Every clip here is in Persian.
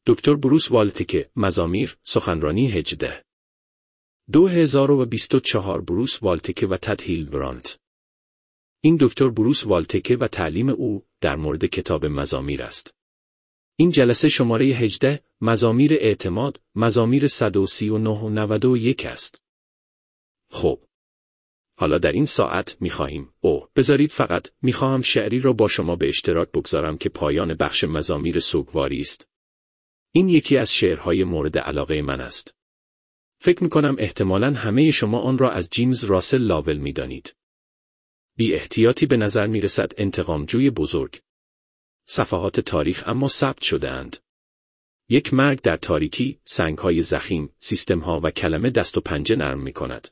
دکتر بروس والتکه، مزامیر، سخنرانی 18 2024 بروس والتکه و تد هیلبرانت. این دکتر بروس والتکه و تعلیم او در مورد کتاب مزامیر است. این جلسه شماره 18 مزامیر اعتماد، مزامیر 139 و 91 است. خب حالا در این ساعت بذارید فقط میخواهم شعری را با شما به اشتراک بگذارم که پایان بخش مزامیر سوگواری است. این یکی از شعرهای مورد علاقه من است. فکر میکنم احتمالاً همه شما آن را از جیمز راسل لاول میدانید. بی احتیاطی به نظر میرسد انتقامجوی بزرگ. صفحات تاریخ اما ثبت شده اند. یک مرگ در تاریکی، سنگهای ضخیم، سیستمها و کلمه دست و پنجه نرم میکند.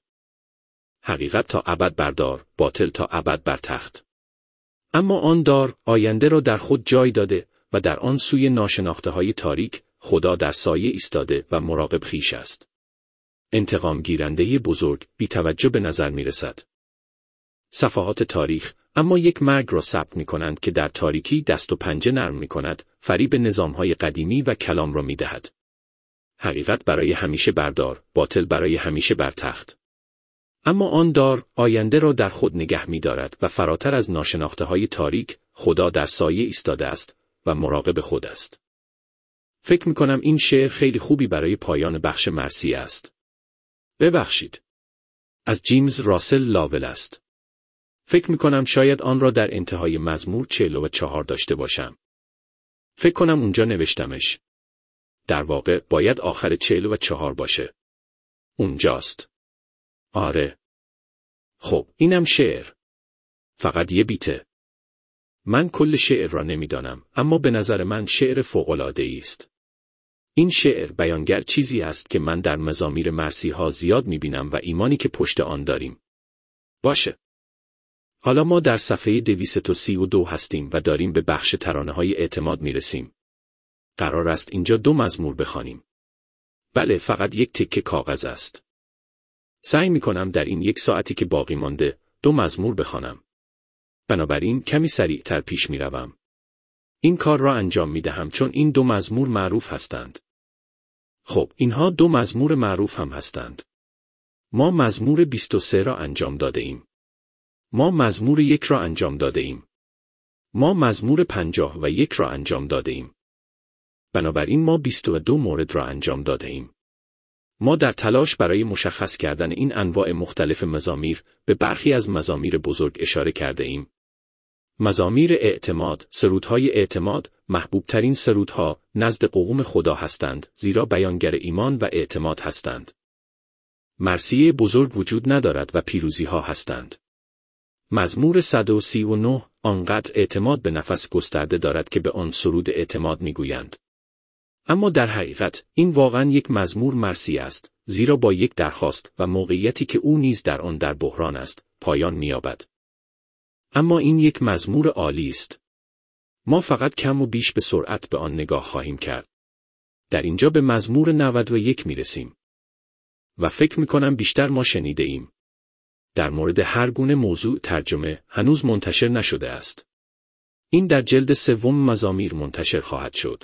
حقیقت تا ابد بردار، باطل تا ابد بر تخت. اما آن دار آینده را در خود جای داده و در آن سوی ناشناخته‌های تاریک خدا در سایه ایستاده و مراقب خویش است. انتقام گیرنده بزرگ بی توجه به نظر می رسد. صفحات تاریخ اما یک مرگ را ثبت می کنند که در تاریکی دست و پنجه نرم می کند، فریب نظام‌های قدیمی و کلام را می دهد. حقیقت برای همیشه بردار، باطل برای همیشه بر تخت. اما آن دار آینده را در خود نگه می دارد و فراتر از ناشناخته‌های تاریک خدا در سایه ایستاده است و مراقب خود است. فکر می کنم این شعر خیلی خوبی برای پایان بخش مرثیه است. ببخشید. از جیمز راسل لاول است. فکر می کنم شاید آن را در انتهای مزمور 44 داشته باشم. فکر کنم اونجا نوشتمش. در واقع باید آخر 44 باشه. اونجاست. آره. خب اینم شعر. فقط یه بیته. من کل شعر را نمیدانم، اما به نظر من شعر فوق‌العاده‌ای است. این شعر بیانگر چیزی است که من در مزامیر مرثی‌ها زیاد می‌بینم و ایمانی که پشت آن داریم. باشه. حالا ما در صفحه 232 هستیم و داریم به بخش ترانه‌های اعتماد می‌رسیم. قرار است اینجا 2 مزمور بخوانیم. بله، فقط یک تکه کاغذ است. سعی می‌کنم در این 1 ساعتی که باقی مانده 2 مزمور بخوانم. بنابراین کمی سریعتر پیش می‌روم. این کار را انجام می‌دهم چون این 2 مزمور معروف هستند. خب اینها 2 مزمور معروف هم هستند. ما مزمور 23 را انجام داده ایم. ما مزمور 1 را انجام داده ایم. ما مزمور 51 را انجام داده ایم. بنابراین ما 22 مورد را انجام داده ایم. ما در تلاش برای مشخص کردن این انواع مختلف مزامیر به برخی از مزامیر بزرگ اشاره کرده ایم. مزامیر اعتماد، سرودهای اعتماد، محبوبترین سرودها نزد قوم خدا هستند، زیرا بیانگر ایمان و اعتماد هستند. مرثیه بزرگ وجود ندارد و پیروزی‌ها هستند. مزمور 139 آنقدر اعتماد به نفس گسترده دارد که به آن سرود اعتماد می‌گویند. اما در حقیقت این واقعاً یک مزمور مرثیه است، زیرا با یک درخواست و موقعیتی که او نیز در آن در بحران است، پایان می‌یابد. اما این یک مزمور عالی است. ما فقط کم و بیش به سرعت به آن نگاه خواهیم کرد. در اینجا به مزمور 91 می‌رسیم. و فکر می‌کنم بیشتر ما شنیده ایم. در مورد هر گونه موضوع ترجمه هنوز منتشر نشده است. این در جلد 3 مزامیر منتشر خواهد شد.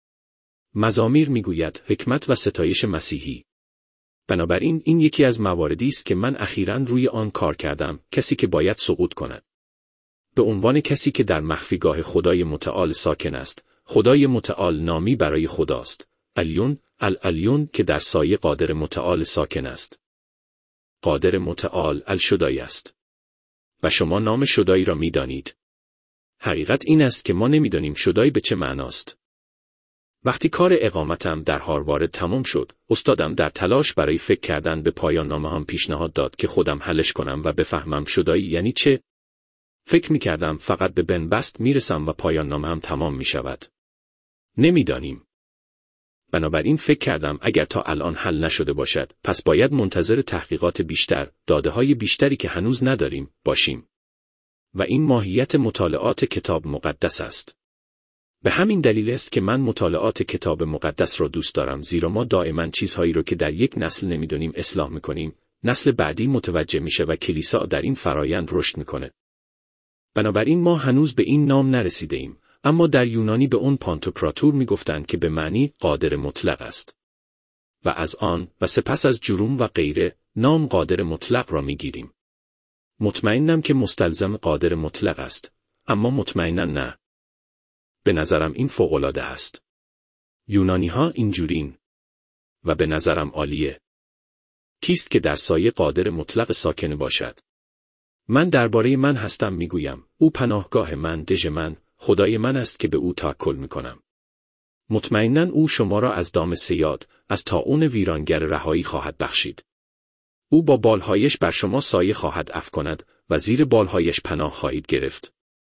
مزامیر میگوید حکمت و ستایش مسیحی. بنابراین این یکی از مواردی است که من اخیراً روی آن کار کردم، کسی که باید سقوط کند. به عنوان کسی که در مخفیگاه خدای متعال ساکن است، خدای متعال نامی برای خداست، علیون، العلیون که در سایه قادر متعال ساکن است. قادر متعال الشدای است. و شما نام شدایی را می‌دانید. حقیقت این است که ما نمی‌دانیم شدایی به چه معناست. وقتی کار اقامتم در هاروارد تمام شد، استادم در تلاش برای فکر کردن به پایان نامه‌ام پیشنهاد داد که خودم حلش کنم و بفهمم شدایی یعنی چه. فکر می‌کردم فقط به بنبست میرسم و پایان نامه‌ام تمام می‌شود. نمی‌دانیم. بنابراین فکر کردم اگر تا الان حل نشده باشد، پس باید منتظر تحقیقات بیشتر، داده‌های بیشتری که هنوز نداریم، باشیم. و این ماهیت مطالعات کتاب مقدس است. به همین دلیل است که من مطالعات کتاب مقدس را دوست دارم، زیرا ما دائما چیزهایی را که در یک نسل نمی‌دانیم اصلاح می‌کنیم، نسل بعدی متوجه میشه و کلیسا در این فرایند رشد می‌کنه. بنابراین ما هنوز به این نام نرسیده ایم، اما در یونانی به اون پانتوکراتور میگفتند که به معنی قادر مطلق است. و از آن و سپس از جروم و غیره نام قادر مطلق را میگیریم. مطمئنم که مستلزم قادر مطلق است، اما مطمئنا نه. به نظرم این فوق‌العاده است. یونانی ها اینجورین. و به نظرم عالیه. کیست که در سایه قادر مطلق ساکن باشد؟ من درباره من هستم میگویم، او پناهگاه من، دژ من، خدای من است که به او توکل میکنم. مطمئناً او شما را از دام صیاد، از طاعون ویرانگر رهایی خواهد بخشید. او با بالهایش بر شما سایه خواهد افکند و زیر بالهایش پناه خواهید گرفت.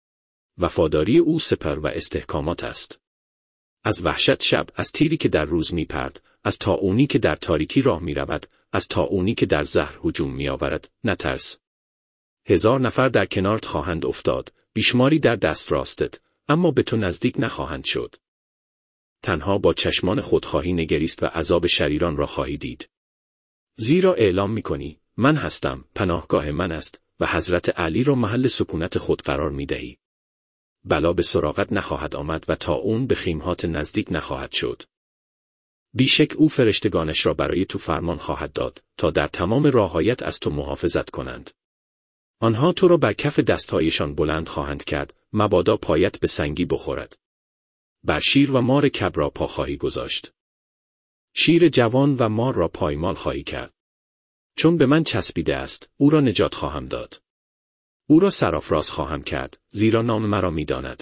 وفاداری او سپر و استحکامات است. از وحشت شب، از تیری که در روز میپرد، از طاعونی که در تاریکی راه میرود، از طاعونی که در زهر هجوم میآورد، نترس. 1000 نفر در کنارت خواهند افتاد، بیشماری در دست راستت، اما به تو نزدیک نخواهند شد. تنها با چشمان خود خواهی نگریست و عذاب شریران را خواهی دید. زیرا اعلام میکنی، من هستم، پناهگاه من است، و حضرت علی را محل سکونت خود قرار میدهی. بلا به سراغت نخواهد آمد و طاعون به خیمهات نزدیک نخواهد شد. بیشک او فرشتگانش را برای تو فرمان خواهد داد، تا در تمام راههایت از تو محافظت کنند. آنها تو را بر کف دستهایشان بلند خواهند کرد، مبادا پایت به سنگی بخورد. بر شیر و مار کبر را پا خواهی گذاشت. شیر جوان و مار را پایمال خواهی کرد. چون به من چسبیده است، او را نجات خواهم داد. او را سرافراز خواهم کرد، زیرا نام مرا می‌داند.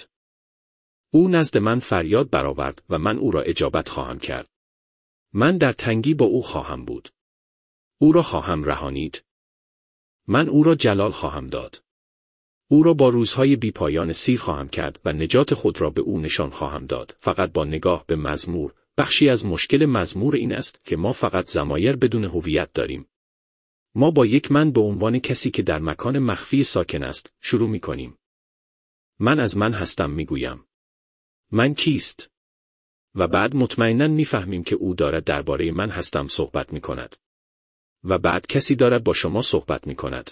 او نزد من فریاد برآورد و من او را اجابت خواهم کرد. من در تنگی با او خواهم بود. او را خواهم رهانید. من او را جلال خواهم داد. او را با روزهای بیپایان سیر خواهم کرد و نجات خود را به او نشان خواهم داد. فقط با نگاه به مزمور، بخشی از مشکل مزمور این است که ما فقط ضمایر بدون هویت داریم. ما با یک من به عنوان کسی که در مکان مخفی ساکن است، شروع می کنیم. من از من هستم میگویم. من کیست؟ و بعد مطمئناً میفهمیم که او دارد درباره من هستم صحبت می کند. و بعد کسی دارد با شما صحبت می کند.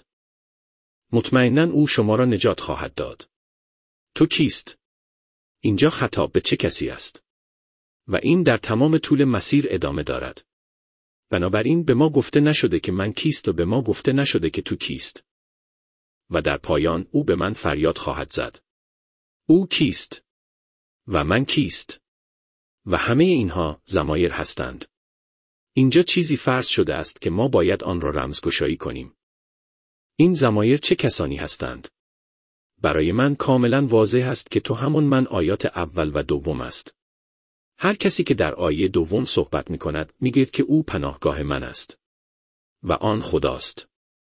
مطمئناً او شما را نجات خواهد داد. تو کیست؟ اینجا خطاب به چه کسی است؟ و این در تمام طول مسیر ادامه دارد. بنابراین به ما گفته نشده که من کیست و به ما گفته نشده که تو کیست. و در پایان او به من فریاد خواهد زد. او کیست؟ و من کیست؟ و همه اینها ضمایر هستند. اینجا چیزی فرض شده است که ما باید آن را رمزگشایی کنیم. این ضمایر چه کسانی هستند؟ برای من کاملا واضح است که تو همون من آیات اول و دوم است. هر کسی که در آیه دوم صحبت می کند میگوید که او پناهگاه من است. و آن خداست.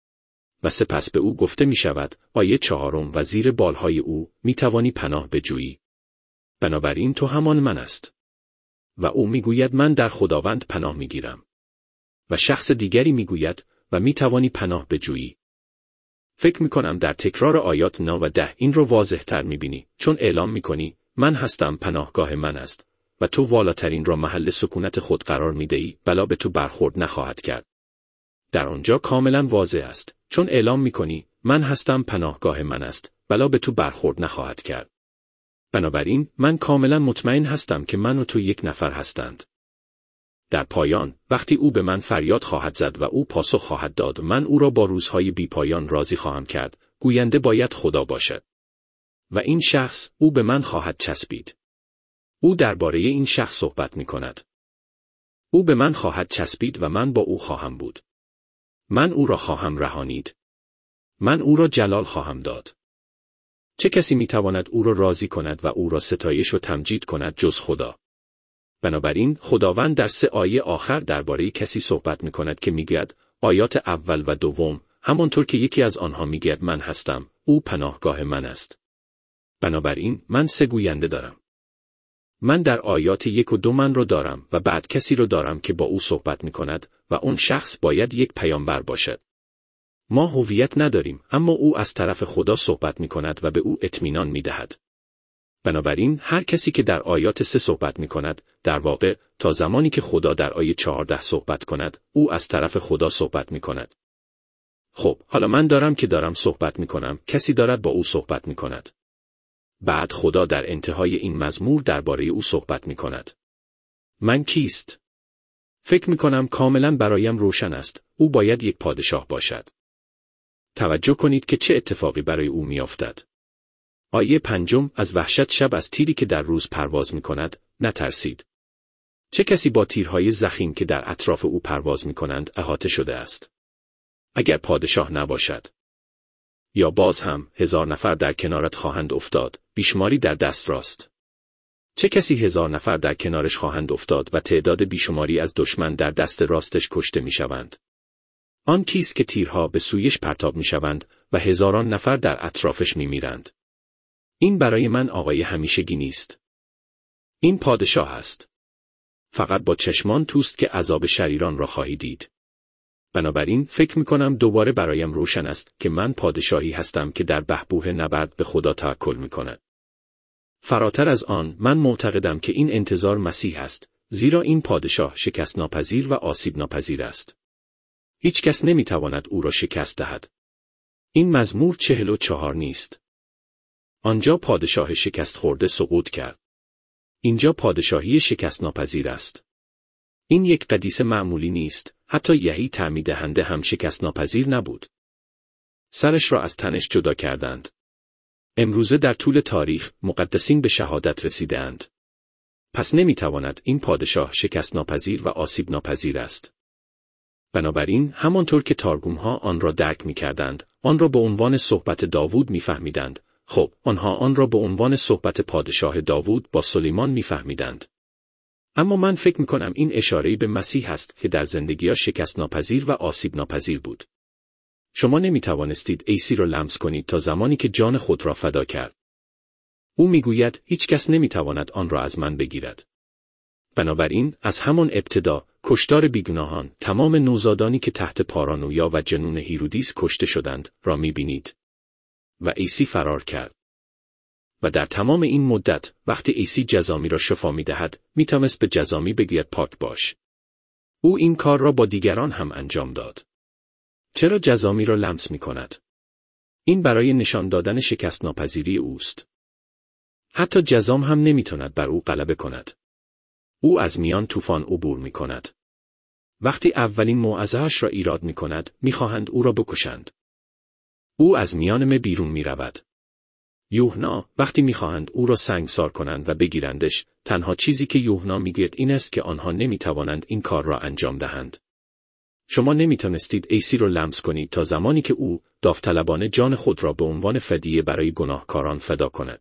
و سپس به او گفته می شود، آیه 4 و زیر بالهای او می توانی پناه بجویی. بنابراین تو همان من است. و او میگوید من در خداوند پناه میگیرم. و شخص دیگری میگوید و می توانی پناه بجویی. فکر می کنم در تکرار آیات 9 و 10 این رو واضح تر می بینی، چون اعلام می کنی من هستم، پناهگاه من است و تو والاترین را محل سکونت خود قرار می دهی، بلا به تو برخورد نخواهد کرد. در آنجا کاملا واضح است، چون اعلام می کنی من هستم، پناهگاه من است، بلا به تو برخورد نخواهد کرد. بنابراین من کاملا مطمئن هستم که من و تو یک نفر هستند. در پایان وقتی او به من فریاد خواهد زد و او پاسخ خواهد داد، من او را با روزهای بی پایان راضی خواهم کرد. گوینده باید خدا باشد. و این شخص او به من خواهد چسبید. او درباره این شخص صحبت می کند. او به من خواهد چسبید و من با او خواهم بود. من او را خواهم رهانید. من او را جلال خواهم داد. چه کسی می تواند او را راضی کند و او را ستایش و تمجید کند جز خدا؟ بنابراین خداوند در 3 آیه آخر درباره کسی صحبت می کند که میگوید آیات اول و دوم، همانطور که یکی از آنها میگوید من هستم، او پناهگاه من است. بنابراین من 3 گوینده دارم. من در آیات 1 و 2 من رو دارم و بعد کسی رو دارم که با او صحبت می کند و اون شخص باید یک پیامبر باشد. ما هویت نداریم، اما او از طرف خدا صحبت می کند و به او اطمینان می دهد. بنابراین هر کسی که در آیات 3 صحبت می کند، در واقع تا زمانی که خدا در آیه 14 صحبت کند، او از طرف خدا صحبت می کند. خب، حالا من دارم صحبت می کنم، کسی دارد با او صحبت می کند. بعد خدا در انتهای این مزمور درباره او صحبت می کند. من کیست؟ فکر می کنم کاملا برایم روشن است. او باید یک پادشاه باشد. توجه کنید که چه اتفاقی برای او می افتد. آیه 5: از وحشت شب از تیری که در روز پرواز می کند، نترسید. چه کسی با تیرهای ضخیم که در اطراف او پرواز می کنند احاطه شده است؟ اگر پادشاه نباشد. یا باز هم 1000 نفر در کنارت خواهند افتاد، بیشماری در دست راست. چه کسی 1000 نفر در کنارش خواهند افتاد و تعداد بیشماری از دشمن در دست راستش کشته می شوند. آن کیست که تیرها به سویش پرتاب می شوند و هزاران نفر در اطرافش می میرند. این برای من آقای همیشگی نیست. این پادشاه است. فقط با چشمان توست که عذاب شریران را خواهی دید. بنابراین فکر می کنم دوباره برایم روشن است که من پادشاهی هستم که در بحبوح نبرد به خدا توکل می کند. فراتر از آن، من معتقدم که این انتظار مسیح است، زیرا این پادشاه شکست ناپذیر و آسیب ناپذیر است. هیچ کس نمی تواند او را شکست دهد. این مزمور 44 نیست. آنجا پادشاه شکست خورده سقوط کرد. اینجا پادشاهی شکست ناپذیر است. این یک قدیس معمولی نیست، حتی یحیی تعمید دهنده هم شکست ناپذیر نبود. سرش را از تنش جدا کردند. امروزه در طول تاریخ مقدسین به شهادت رسیدند. پس نمیتواند این پادشاه شکست ناپذیر و آسیب ناپذیر است. بنابراین همانطور که تارگوم‌ها آن را درک می‌کردند، آن را به عنوان صحبت داوود می‌فهمیدند. خب، آنها آن را به عنوان صحبت پادشاه داوود با سلیمان می‌فهمیدند. اما من فکر می‌کنم این اشاره‌ای به مسیح است که در زندگی‌اش شکست ناپذیر و آسیب ناپذیر بود. شما نمی‌توانستید عیسی را لمس کنید تا زمانی که جان خود را فدا کرد. او می‌گوید هیچ کس نمی‌تواند آن را از من بگیرد. بنابراین از همان ابتدا کشتار بیگناهان، تمام نوزادانی که تحت پارانویا و جنون هیرودیس کشته شدند را می‌بینید. و عیسی فرار کرد. و در تمام این مدت وقتی عیسی جزامی را شفا می‌دهد، می‌توانست به جزامی بگوید پاک باش. او این کار را با دیگران هم انجام داد. چرا جزامی را لمس می‌کند؟ این برای نشان دادن شکست ناپذیری اوست. حتی جزام هم نمی‌تواند بر او غلبه کند. او از میان طوفان عبور می‌کند. وقتی اولین موعظه‌اش را ایراد می‌کند، می‌خواهند او را بکشند. او از میان بیرون می‌رود. یوحنا وقتی می‌خواهند او را سنگسار کنند و بگیرندش، تنها چیزی که یوحنا می‌گوید این است که آنها نمی‌توانند این کار را انجام دهند. شما نمی‌توانستید عیسی را لمس کنید تا زمانی که او داوطلبانه جان خود را به عنوان فدیه برای گناهکاران فدا کند.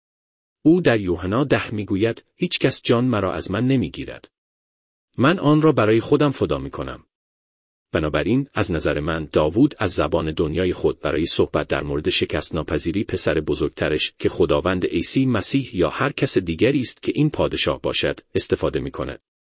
او در یوحنا 10 می‌گوید هیچ کس جان مرا از من نمی‌گیرد. من آن را برای خودم فدا می‌کنم. بنابراین از نظر من داوود از زبان دنیای خود برای صحبت در مورد شکست ناپذیری پسر بزرگترش که خداوند عیسی مسیح یا هر کس دیگری است که این پادشاه باشد استفاده می‌کند.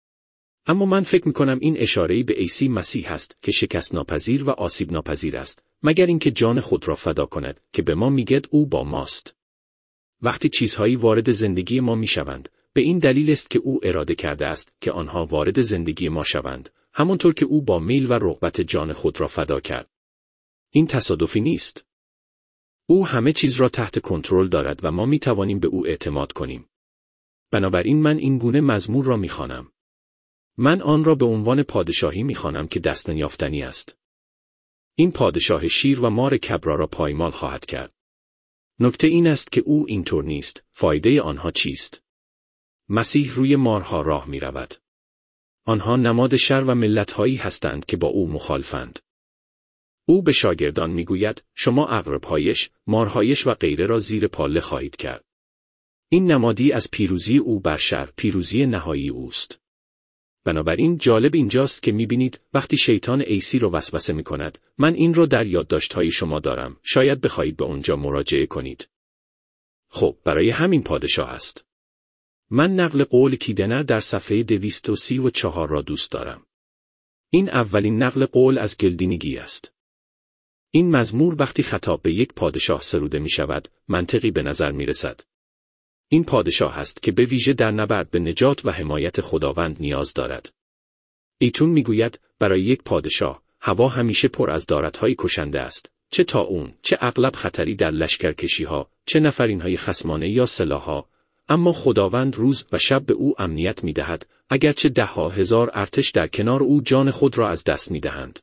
اما من فکر می‌کنم این اشاره‌ای به عیسی مسیح است که شکست ناپذیر و آسیب ناپذیر است، مگر اینکه جان خود را فدا کند که به ما میگه او با ماست. وقتی چیزهایی وارد زندگی ما میشوند، به این دلیل است که او اراده کرده است که آنها وارد زندگی ما شوند، همانطور که او با میل و رغبت جان خود را فدا کرد. این تصادفی نیست. او همه چیز را تحت کنترل دارد و ما میتوانیم به او اعتماد کنیم. بنابراین من این گونه مزمور را میخوانم. من آن را به عنوان پادشاهی میخوانم که دست نیافتنی است. این پادشاه شیر و مار کبرا را پایمال خواهد کرد. نکته این است که او اینطور نیست. فایده آنها چیست؟ مسیح روی مارها راه می رود. آنها نماد شر و ملت‌هایی هستند که با او مخالفند. او به شاگردان می گوید شما عقرب‌هایش، مارهایش و غیره را زیر پاله خواهید کرد. این نمادی از پیروزی او بر شر، پیروزی نهایی اوست. بنابراین جالب اینجاست که می‌بینید وقتی شیطان عیسی رو وسوسه می‌کند، من این رو در یادداشت‌های شما دارم، شاید بخواهید به اونجا مراجعه کنید. خب، برای همین پادشاه است. من نقل قول کیدنر در صفحه 234 را دوست دارم. این اولین نقل قول از گلدینگی است. این مزمور وقتی خطاب به یک پادشاه سروده می‌شود، منطقی به نظر می‌رسد. این پادشاه است که به ویژه در نبرد به نجات و حمایت خداوند نیاز دارد. ایتون میگوید برای یک پادشاه، هوا همیشه پر از دارت‌های کشنده است، چه طاعون، چه اغلب خطری در لشکرکشی‌ها، چه نفرین‌های خصمانه یا سلاح‌ها، اما خداوند روز و شب به او امنیت می‌دهد، اگرچه ده‌ها هزار ارتش در کنار او جان خود را از دست می‌دهند.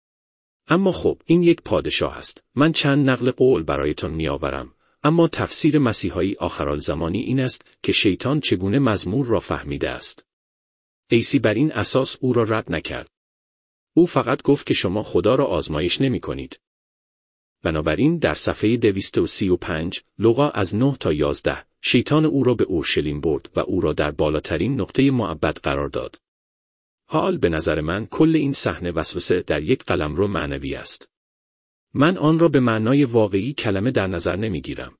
اما خب، این یک پادشاه است. من چند نقل قول برایتان می‌آورم، اما تفسیر مسیحایی آخرالزمانی این است که شیطان چگونه مزمور را فهمیده است. عیسی بر این اساس او را رد نکرد. او فقط گفت که شما خدا را آزمایش نمی‌کنید. بنابراین در صفحه 235 لوقا از 9 تا 11 شیطان او را به اورشلیم برد و او را در بالاترین نقطه معبد قرار داد. حال به نظر من کل این صحنه وسوسه در یک قلمرو معنوی است. من آن را به معنای واقعی کلمه در نظر نمیگیرم.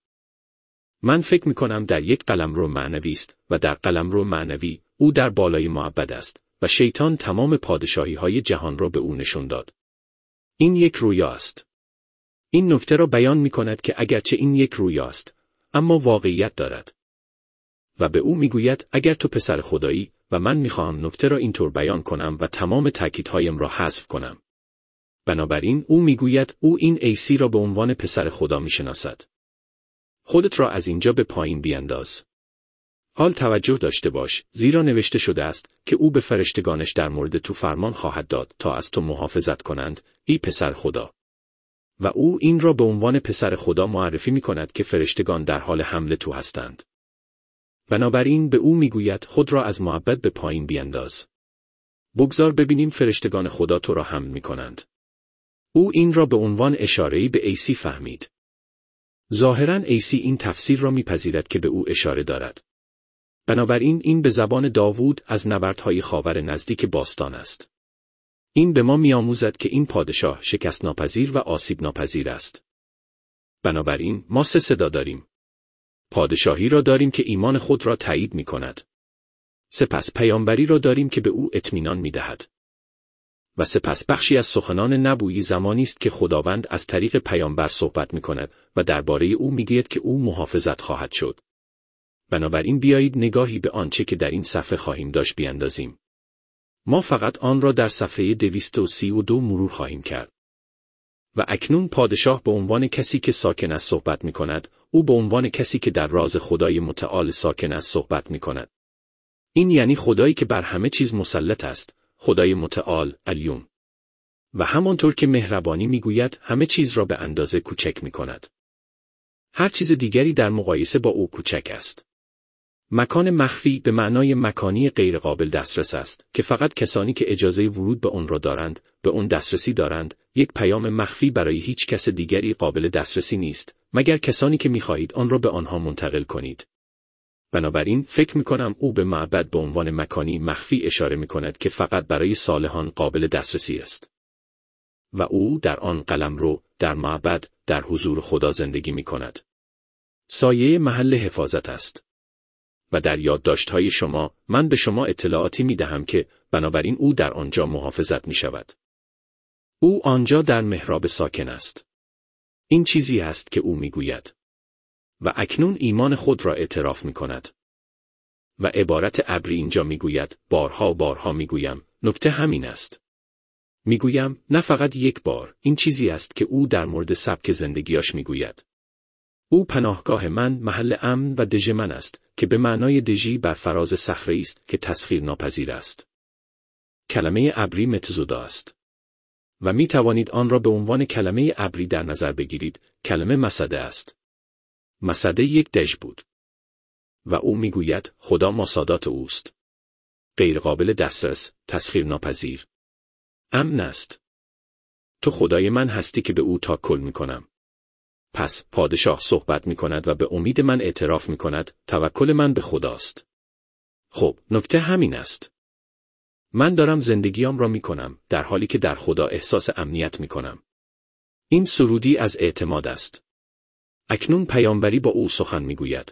من فکر می‌کنم در یک قلمرو معنوی است و در قلمرو معنوی او در بالای معبد است و شیطان تمام پادشاهی‌های جهان را به او نشان داد. این یک رویا است. این نکته را بیان می‌کند که اگرچه این یک رویا است، اما واقعیت دارد. و به او میگوید اگر تو پسر خدایی و من میخواهم نکته را اینطور بیان کنم و تمام تأکیدهایم را حذف کنم. بنابراین او میگوید او این عیسی را به عنوان پسر خدا میشناسد. خودت را از اینجا به پایین بینداز. حال توجه داشته باش، زیرا نوشته شده است که او به فرشتگانش در مورد تو فرمان خواهد داد تا از تو محافظت کنند، ای پسر خدا. و او این را به عنوان پسر خدا معرفی میکند که فرشتگان در حال حمله تو هستند. بنابراین به او میگوید خود را از معبد به پایین بینداز. بگذار ببینیم فرشتگان خدا تو را حمل میکنند. او این را به عنوان اشاره‌ای به عیسی فهمید. ظاهراً عیسی این تفسیر را میپذیرد که به او اشاره دارد. بنابراین این به زبان داوود از نبردهای خاور نزدیک باستان است. این به ما میآموزد که این پادشاه شکست ناپذیر و آسیب ناپذیر است. بنابراین ما سه صدا داریم. پادشاهی را داریم که ایمان خود را تایید می کند. سپس پیامبری را داریم که به او اطمینان می دهد. و سپس بخشی از سخنان نبویی زمانی است که خداوند از طریق پیامبر صحبت می کند و درباره او می گوید که او محافظت خواهد شد. بنابراین بیایید نگاهی به آنچه که در این صفحه خواهیم داشت بیاندازیم. ما فقط آن را در صفحه 232 مرور خواهیم کرد. و اکنون پادشاه به عنوان کسی که ساکن است صحبت می کند، او به عنوان کسی که در راز خدای متعال ساکن است صحبت می کند. این یعنی خدایی که بر همه چیز مسلط است، خدای متعال، الیون. و همانطور که مهربانی می گوید همه چیز را به اندازه کوچک می کند. هر چیز دیگری در مقایسه با او کوچک است. مکان مخفی به معنای مکانی غیرقابل دسترس است که فقط کسانی که اجازه ورود به آن را دارند به آن دسترسی دارند. یک پیام مخفی برای هیچ کس دیگری قابل دسترسی نیست مگر کسانی که می‌خواهید آن را به آنها منتقل کنید. بنابراین فکر می‌کنم او به معبد به عنوان مکانی مخفی اشاره می‌کند که فقط برای صالحان قابل دسترسی است. و او در آن قلمرو، در معبد، در حضور خدا زندگی می‌کند. سایه محل حفاظت است. و در یادداشت‌های شما من به شما اطلاعاتی می‌دهم که بنابراین او در آنجا محافظت می‌شود. او آنجا در محراب ساکن است. این چیزی است که او می‌گوید. و اکنون ایمان خود را اعتراف می‌کند. و عبارت ابری اینجا می‌گوید بارها و بارها می‌گویم، نکته همین است. می‌گویم نه فقط یک بار، این چیزی است که او در مورد سبک زندگیاش می‌گوید. او پناهگاه من، محل امن و دژ من است که به معنای دژی بر فراز صخره است که تسخیر ناپذیر است. کلمه ابری متزودا است. و می توانید آن را به عنوان کلمه ابری در نظر بگیرید. کلمه مسده است. مسده یک دژ بود. و او می گوید خدا ماسادات اوست. غیر قابل دسترس، تسخیر ناپذیر. امن است. تو خدای من هستی که به او تاکل می کنم. پس پادشاه صحبت می کند و به امید من اعتراف می کند، توکل من به خداست. خب، نکته همین است. من دارم زندگیام را می کنم، در حالی که در خدا احساس امنیت می کنم. این سرودی از اعتماد است. اکنون پیامبری با او سخن می گوید.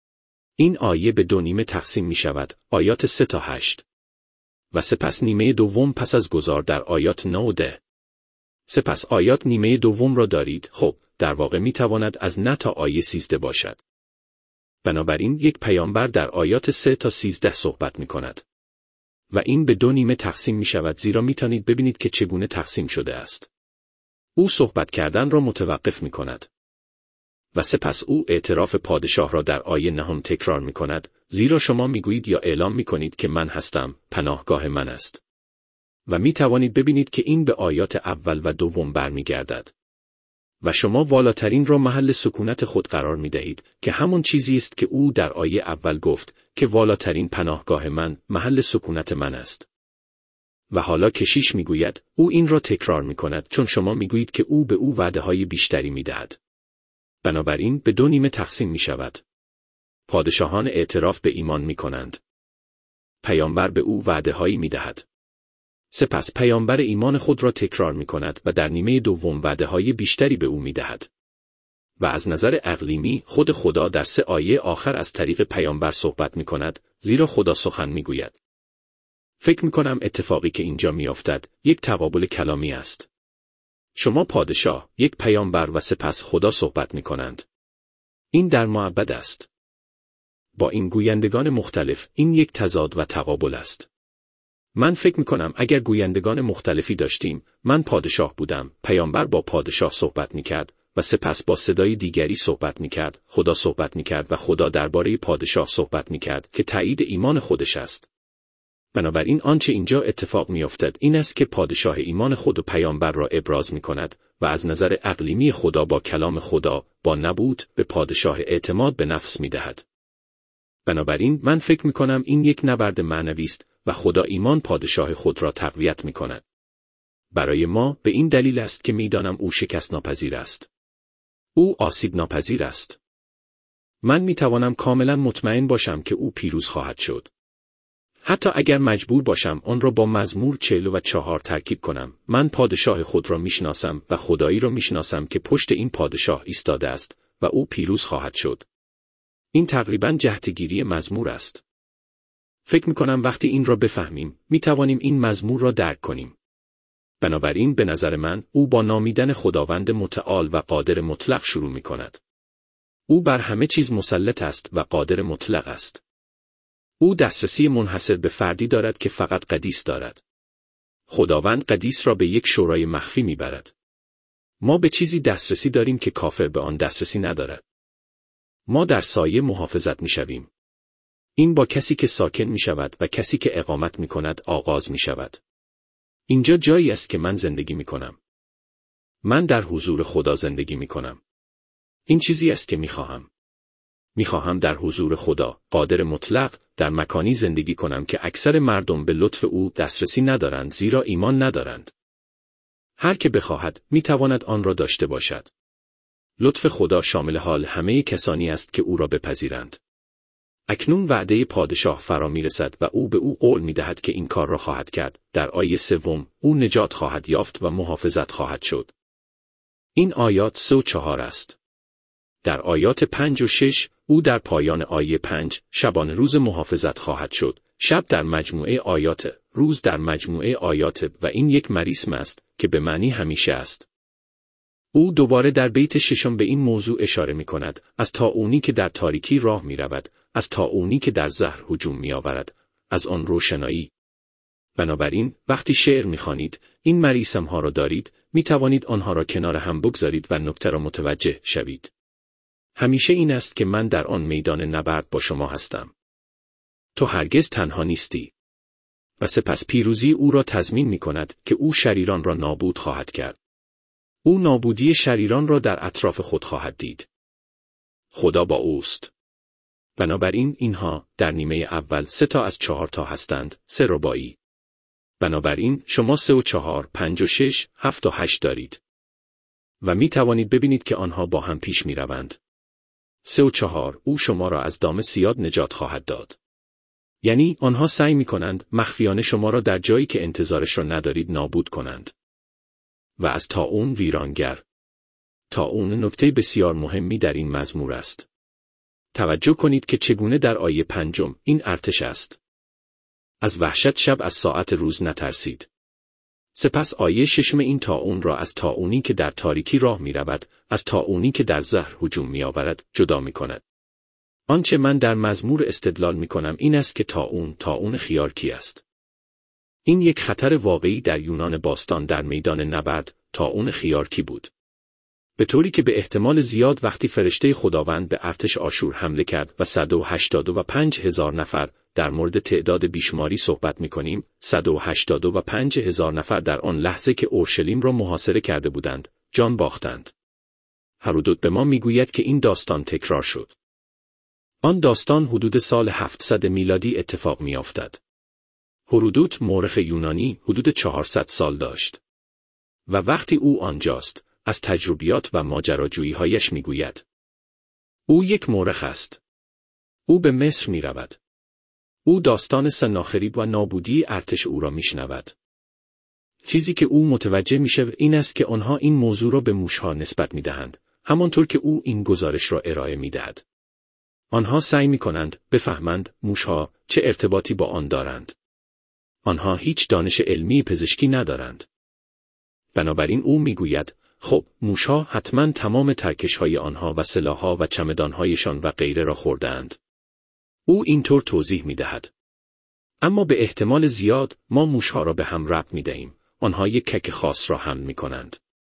این آیه به دو نیمه تقسیم می شود، آیات 3 تا 8. و سپس نیمه دوم پس از گذار در آیات 9 و 10. سپس آیات نیمه دوم را دارید، خب، در واقع می تواند از 9 تا آیه 13 باشد. بنابراین یک پیامبر در آیات 3 تا 13 صحبت می کند. و این به دو نیمه تقسیم می شود زیرا می توانید ببینید که چگونه تقسیم شده است. او صحبت کردن را متوقف می کند. و سپس او اعتراف پادشاه را در آیه 9 تکرار می کند، زیرا شما می گویید یا اعلام می کنید که من هستم، پناهگاه من است. و می توانید ببینید که این به آیات اول و دوم برمی گردد. و شما والاترین را محل سکونت خود قرار می دهید که همون چیزی است که او در آیه اول گفت که والاترین پناهگاه من محل سکونت من است. و حالا کشیش می گوید او این را تکرار می کند چون شما می گویید که او به او وعده های بیشتری می دهد. بنابراین به دو نیمه تقسیم می شود. پادشاهان اعتراف به ایمان می کنند. پیامبر به او وعده هایی می دهد. سپس پیامبر ایمان خود را تکرار می کند و در نیمه دوم وعده های بیشتری به او می دهد. و از نظر اقلیمی خود خدا در 3 آیه آخر از طریق پیامبر صحبت می کند، زیرا خدا سخن می گوید. فکر می کنم اتفاقی که اینجا می افتد یک تقابل کلامی است. شما پادشاه، یک پیامبر و سپس خدا صحبت می کنند. این در معبد است. با این گویندگان مختلف این یک تضاد و تقابل است. من فکر می کنم اگر گویندگان مختلفی داشتیم، من پادشاه بودم، پیامبر با پادشاه صحبت می کرد و سپس با صدای دیگری صحبت می کرد، خدا صحبت می کرد و خدا درباره پادشاه صحبت می کرد که تایید ایمان خودش است. بنابراین آنچه اینجا اتفاق می افتد این است که پادشاه ایمان خود و پیامبر را ابراز می کند و از نظر اقلیمی خدا با کلام خدا با نبوت به پادشاه اعتماد به نفس می دهد. بنابراین من فکر می کنم این یک نبرد معنوی است و خدا ایمان پادشاه خود را تقویت می کند. برای ما به این دلیل است که می دانم او شکست ناپذیر است. او آسیب ناپذیر است. من می توانم کاملا مطمئن باشم که او پیروز خواهد شد. حتی اگر مجبور باشم آن را با مزمور 44 ترکیب کنم، من پادشاه خود را میشناسم و خدایی را میشناسم که پشت این پادشاه ایستاده است و او پیروز خواهد شد. این تقریباً جهتگیری مزمور است. فکر میکنم وقتی این را بفهمیم، میتوانیم این مزمور را درک کنیم. بنابراین به نظر من، او با نامیدن خداوند متعال و قادر مطلق شروع میکند. او بر همه چیز مسلط است و قادر مطلق است. او دسترسی منحصر به فردی دارد که فقط قدیس دارد. خداوند قدیس را به یک شورای مخفی میبرد. ما به چیزی دسترسی داریم که کافر به آن دسترسی ندارد. ما در سایه محافظت میشویم. این با کسی که ساکن میشود و کسی که اقامت میکند آغاز میشود. اینجا جایی است که من زندگی میکنم. من در حضور خدا زندگی میکنم. این چیزی است که میخواهم. میخواهم در حضور خدا، قادر مطلق، در مکانی زندگی کنم که اکثر مردم به لطف او دسترسی ندارند زیرا ایمان ندارند. هر که بخواهد، میتواند آن را داشته باشد. لطف خدا شامل حال همه کسانی است که او را بپذیرند. اکنون وعده پادشاه فرا میرسد و او به او قول میدهد که این کار را خواهد کرد. در آیه 3 او نجات خواهد یافت و محافظت خواهد شد. این آیات 3 و 4 است. در آیات 5 و 6 او در پایان آیه 5 شبانه روز محافظت خواهد شد. شب در مجموعه آیات، روز در مجموعه آیات و این یک مریسم است که به معنی همیشه است. او دوباره در بیت 6 به این موضوع اشاره می کند، از طاعونی که در تاریکی راه می رود، از طاعونی که در زهر هجوم می آورد، از آن روشنایی. بنابراین وقتی شعر می خوانید، این مریسم ها را دارید، می توانید آنها را کنار هم بگذارید و نکته را متوجه شوید. همیشه این است که من در آن میدان نبرد با شما هستم. تو هرگز تنها نیستی. و سپس پیروزی او را تضمین می کند که او شریران را نابود خواهد کرد. او نابودی شریران را در اطراف خود خواهد دید. خدا با اوست. بنابراین اینها در نیمه اول 3 تا از 4 تا هستند، 3 رباعی. بنابراین شما 3 و 4، 5 و 6، 7 و 8 دارید. و می توانید ببینید که آنها با هم پیش می روند. 3 و 4 او شما را از دام سیاد نجات خواهد داد. یعنی آنها سعی می کنند مخفیانه شما را در جایی که انتظارش را ندارید نابود کنند. و از طاعون ویرانگر. طاعون نکته بسیار مهمی در این مزمور است. توجه کنید که چگونه در آیه 5 این ارتش است. از وحشت شب از ساعت روز نترسید. سپس آیه 6 این طاعون را از طاعونی که در تاریکی راه می رود، از طاعونی که در زهر هجوم می آورد، جدا می کند. آنچه من در مزمور استدلال می کنم این است که طاعون خیارکی است. این یک خطر واقعی در یونان باستان در میدان نبرد، طاعون خیارکی بود. به طوری که به احتمال زیاد وقتی فرشته خداوند به ارتش آشور حمله کرد و 185,000 نفر، در مورد تعداد بیشماری صحبت می‌کنیم، 185,000 نفر در آن لحظه که اورشلیم را محاصره کرده بودند، جان باختند. هرودوت به ما میگوید که این داستان تکرار شد. آن داستان حدود سال 700 میلادی اتفاق می‌افتد. هرودوت مورخ یونانی حدود 400 سال داشت. و وقتی او آنجاست، از تجربیات و ماجراجویی‌هایش میگوید. او یک مورخ است. او به مصر می‌رود. او داستان سناخریب و نابودی ارتش او را میشنود. چیزی که او متوجه میشه این است که آنها این موضوع را به موشها نسبت میدهند، همانطور که او این گزارش را ارائه میدهد. آنها سعی میکنند بفهمند موشها چه ارتباطی با آن دارند. آنها هیچ دانش علمی پزشکی ندارند. بنابراین او میگوید خب موشها حتما تمام ترکش‌های آنها و سلاح‌ها و چمدان‌هایشان و غیره را خوردند. او اینطور توضیح می‌دهد. اما به احتمال زیاد ما موشها را به هم ربط می‌دهیم. آنها یک کک خاص را حمل می‌کنند.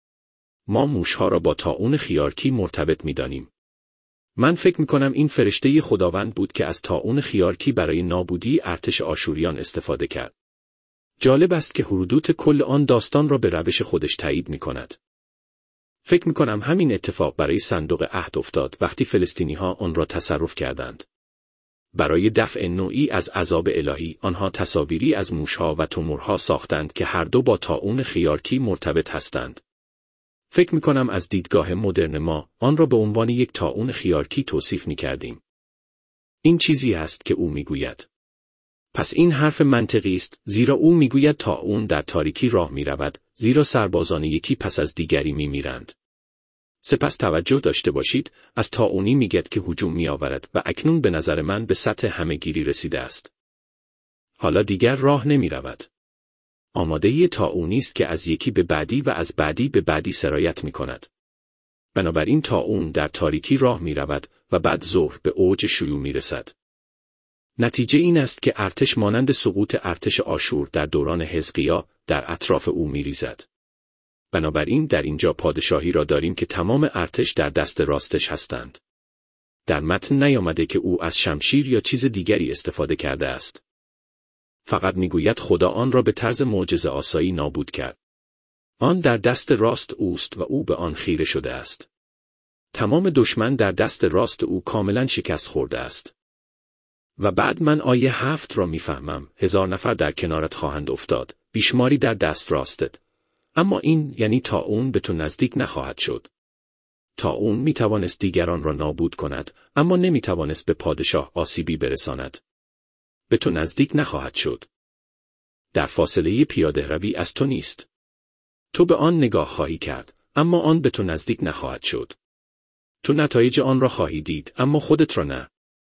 ما موشها را با طاعون خیارکی مرتبط می‌دانیم. من فکر می‌کنم این فرشته خداوند بود که از طاعون خیارکی برای نابودی ارتش آشوریان استفاده کرد. جالب است که هرودوت کل آن داستان را به روش خودش تایید می‌کند. فکر می‌کنم همین اتفاق برای صندوق عهد افتاد وقتی فلسطینی‌ها آن را تصرف کردند. برای دفع نوعی از عذاب الهی آنها تصاویری از موشها و تومورها ساختند که هر دو با طاعون خیارکی مرتبط هستند. فکر می‌کنم از دیدگاه مدرن ما آن را به عنوان یک طاعون خیارکی توصیف می‌کردیم. این چیزی است که او می‌گوید. پس این حرف منطقی است، زیرا او می‌گوید طاعون در تاریکی راه می‌رود، زیرا سربازان یکی پس از دیگری می‌میرند. سپس توجه داشته باشید، از طاعونی میگد که هجوم می‌آورد و اکنون به نظر من به سطح همه‌گیری رسیده است. حالا دیگر راه نمی‌رود. آماده‌ای طاعونی است که از یکی به بعدی و از بعدی به بعدی سرایت می‌کند. بنابراین طاعون در تاریکی راه می‌رود و بعد ظهر به اوج شیوع می‌رسد. نتیجه این است که ارتش مانند سقوط ارتش آشور در دوران حزقیا در اطراف او می‌ریزد. بنابراین در اینجا پادشاهی را داریم که تمام ارتش در دست راستش هستند. در متن نیامده که او از شمشیر یا چیز دیگری استفاده کرده است. فقط میگوید خدا آن را به طرز معجزه‌آسایی نابود کرد. آن در دست راست اوست و او به آن خیره شده است. تمام دشمن در دست راست او کاملا شکست خورده است. و بعد من آیه 7 را میفهمم، 1000 نفر در کنارت خواهند افتاد، بیشماری در دست راستت. اما این یعنی طاعون به تو نزدیک نخواهد شد. طاعون میتوانست دیگران را نابود کند، اما نمیتوانست به پادشاه آسیبی برساند. به تو نزدیک نخواهد شد. در فاصله پیاده روی از تو نیست. تو به آن نگاه خواهی کرد، اما آن به تو نزدیک نخواهد شد. تو نتایج آن را خواهی دید، اما خودت را نه.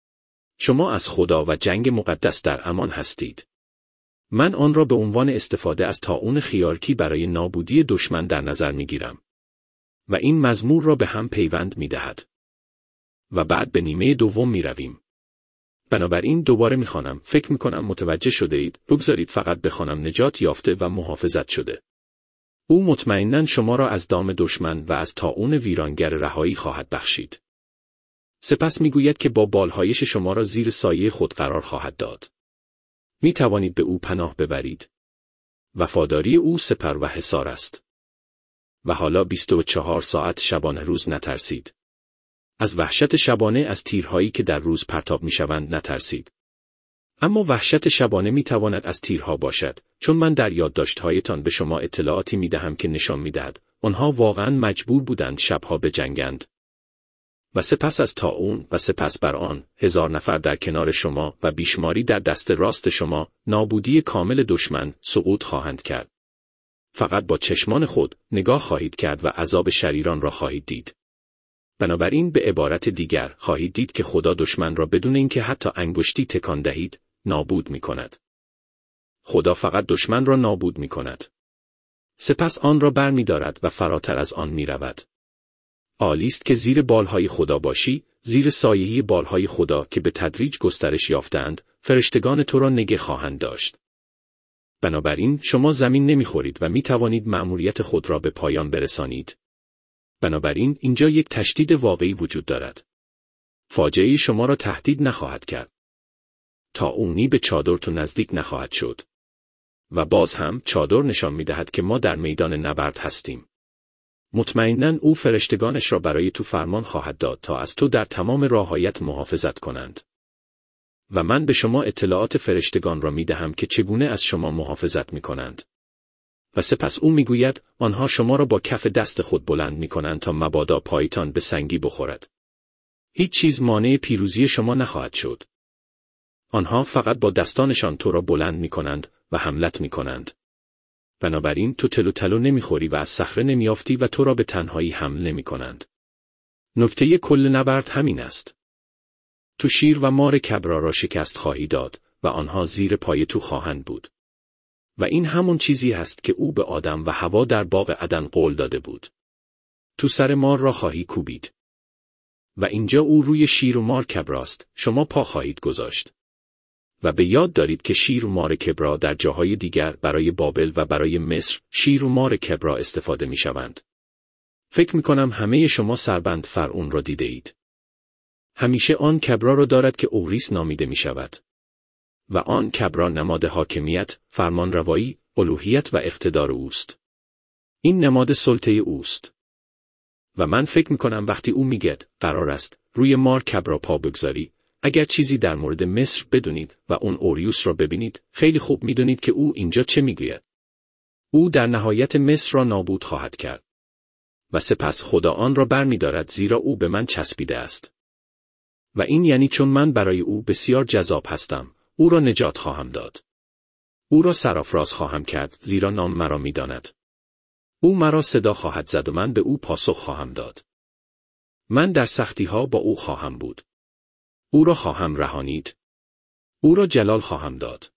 شما از خدا و جنگ مقدس در امان هستید. من آن را به عنوان استفاده از طاعون خیارکی برای نابودی دشمن در نظر میگیرم. و این مزمور را به هم پیوند میدهد. و بعد به نیمه دوم میرویم. بنابراین دوباره میخوانم، فکر میکنم متوجه شده اید، بگذارید فقط بخوانم نجات یافته و محافظت شده. او مطمئناً شما را از دام دشمن و از طاعون ویرانگر رهایی خواهد بخشید. سپس میگوید که با بالهایش شما را زیر سایه خود قرار خواهد داد. می توانید به او پناه ببرید. وفاداری او سپر و حصار است. و حالا 24 ساعت شبانه روز نترسید. از وحشت شبانه از تیرهایی که در روز پرتاب می شوند نترسید. اما وحشت شبانه می تواند از تیرها باشد، چون من در یادداشت‌هایتان به شما اطلاعاتی می دهم که نشان می دهد آنها واقعاً مجبور بودند شبها بجنگند. و سپس از طاعون و سپس بر آن 1000 نفر در کنار شما و بیشماری در دست راست شما، نابودی کامل دشمن، سقوط خواهند کرد. فقط با چشمان خود نگاه خواهید کرد و عذاب شریران را خواهید دید. بنابراین به عبارت دیگر خواهید دید که خدا دشمن را بدون اینکه حتی انگشتی تکان دهید نابود می کند. خدا فقط دشمن را نابود می کند. سپس آن را بر می دارد و فراتر از آن می رود. عالی است که زیر بالهای خدا باشی، زیر سایه بالهای خدا که به تدریج گسترش یافتند، فرشتگان تو را نگه خواهند داشت. بنابراین شما زمین نمیخورید و می توانید مأموریت خود را به پایان برسانید. بنابراین اینجا یک تشدید واقعی وجود دارد. فاجعه شما را تهدید نخواهد کرد. طاعونی به چادرتون نزدیک نخواهد شد. و باز هم چادر نشان می دهد که ما در میدان نبرد هستیم. مطمئناً او فرشتگانش را برای تو فرمان خواهد داد تا از تو در تمام راه‌هایت محافظت کنند. و من به شما اطلاعات فرشتگان را می دهم که چگونه از شما محافظت می کنند. و سپس او می گوید آنها شما را با کف دست خود بلند می کنند تا مبادا پایتان به سنگی بخورد. هیچ چیز مانع پیروزی شما نخواهد شد. آنها فقط با دستانشان تو را بلند می کنند و حملت می کنند. بنابراین تو تلو تلو نمیخوری و از صخره نمیافتی و تو را به تنهایی حمل نمی کنند. نکته کل نبرد همین است. تو شیر و مار کبرا را شکست خواهی داد و آنها زیر پای تو خواهند بود. و این همون چیزی است که او به آدم و حوا در باغ عدن قول داده بود. تو سر مار را خواهی کوبید. و اینجا او روی شیر و مار کبراست، شما پا خواهید گذاشت. و به یاد دارید که شیر و مار کبرا در جاهای دیگر برای بابل و برای مصر شیر و مار کبرا استفاده می شوند. فکر می کنم همه شما سربند فرعون را دیده اید. همیشه آن کبرا را دارد که اوریس نامیده می شود. و آن کبرا نماد حاکمیت، فرمانروایی، الوهیت و اقتدار اوست. این نماد سلطه اوست. و من فکر می کنم وقتی او میگه قرار است روی مار کبرا پا بگذاری، اگر چیزی در مورد مصر بدونید و اون اوریوس را ببینید، خیلی خوب میدونید که او اینجا چه میگوید. او در نهایت مصر را نابود خواهد کرد. و سپس خدا آن را برمی‌دارد زیرا او به من چسبیده است. و این یعنی چون من برای او بسیار جذاب هستم، او را نجات خواهم داد. او را سرافراز خواهم کرد زیرا نام مرا می‌داند. او مرا صدا خواهد زد و من به او پاسخ خواهم داد. من در سختی‌ها با او خواهم بود. او را خواهم رهانید. او را جلال خواهم داد.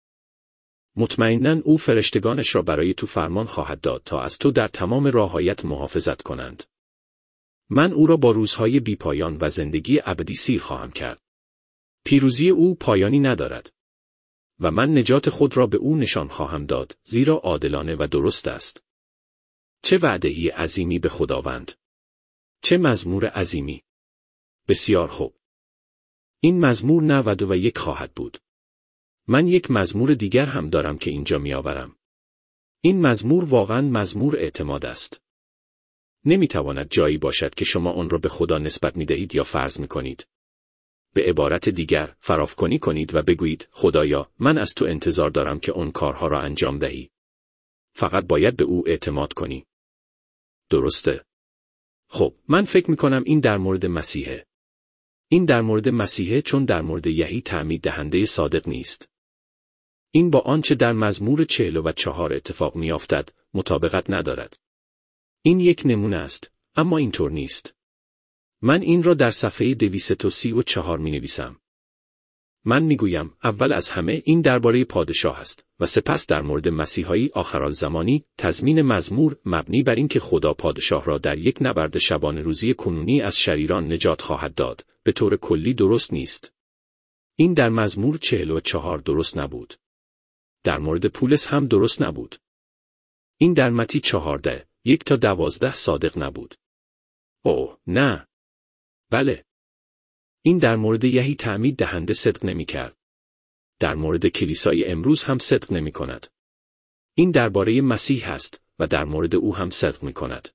مطمئناً او فرشتگانش را برای تو فرمان خواهد داد تا از تو در تمام راه‌هایت محافظت کنند. من او را با روزهای بی‌پایان و زندگی ابدی سیر خواهم کرد. پیروزی او پایانی ندارد. و من نجات خود را به او نشان خواهم داد، زیرا عادلانه و درست است. چه وعده‌ای عظیمی به خداوند. چه مزمور عظیمی. بسیار خوب. این مزمور 91 خواهد بود. من یک مزمور دیگر هم دارم که اینجا میآورم. این مزمور واقعاً مزمور اعتماد است. نمیتواند جایی باشد که شما آن را به خدا نسبت میدهید یا فرض میکنید. به عبارت دیگر، فرافکنی کنید و بگویید خدایا، من از تو انتظار دارم که اون کارها را انجام دهی. فقط باید به او اعتماد کنی. درسته؟ خب، من فکر میکنم این در مورد مسیحه. این در مورد مسیحه چون در مورد یحیی تعمید دهنده صادق نیست. این با آنچه در مزمور 44 اتفاق میافتد مطابقت ندارد. این یک نمونه است، اما اینطور نیست. من این را در صفحه 234 می نویسم. من میگویم اول از همه این درباره پادشاه است و سپس در مورد مسیحایی آخرالزمانی. تضمین مزمور مبنی بر این که خدا پادشاه را در یک نبرد شبانه روزی کنونی از شریران نجات خواهد داد، به طور کلی درست نیست. این در مزمور 44 درست نبود. در مورد پولس هم درست نبود. این در متی 14 1-12 صادق نبود. اوه، نه. بله. این در مورد یحیی تعمید دهنده صدق نمی کرد. در مورد کلیسای امروز هم صدق نمی کند. این درباره مسیح است و در مورد او هم صدق می کند.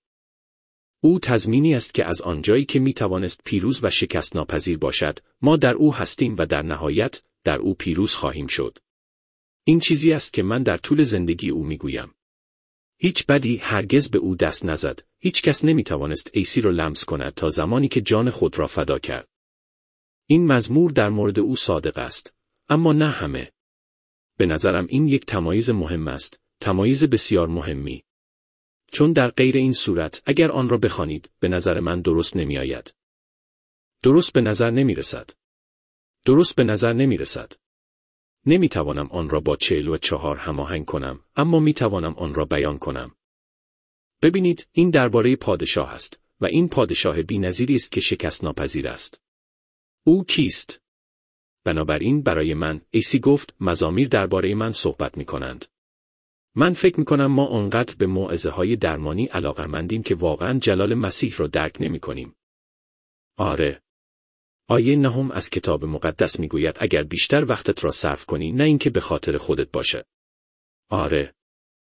او تضمینی است که از آنجایی که می توانست پیروز و شکست ناپذیر باشد، ما در او هستیم و در نهایت در او پیروز خواهیم شد. این چیزی است که من در طول زندگی او می گویم. هیچ بدی هرگز به او دست نزد. هیچ کس نمی توانست عیسی را لمس کند تا زمانی که جان خود را فدا کرد. این مزمور در مورد او صادق است، اما نه همه. به نظرم این یک تمایز مهم است، تمایز بسیار مهمی. چون در غیر این صورت اگر آن را بخوانید به نظر من درست نمی آید. درست به نظر نمی رسد. درست به نظر نمی رسد. نمی توانم آن را با 44 هماهنگ کنم، اما می توانم آن را بیان کنم. ببینید، این درباره پادشاه است و این پادشاه بی‌نظیری است که شکست ناپذیر است. او کیست؟ بنابراین برای من، عیسی گفت، مزامیر درباره من صحبت می کنند. من فکر میکنم ما آنقدر به موعظه‌های درمانی علاقه‌مندیم که واقعاً جلال مسیح رو درک نمی‌کنیم. آره. آیه 9 از کتاب مقدس میگوید اگر بیشتر وقتت را صرف کنی نه اینکه به خاطر خودت باشه. آره.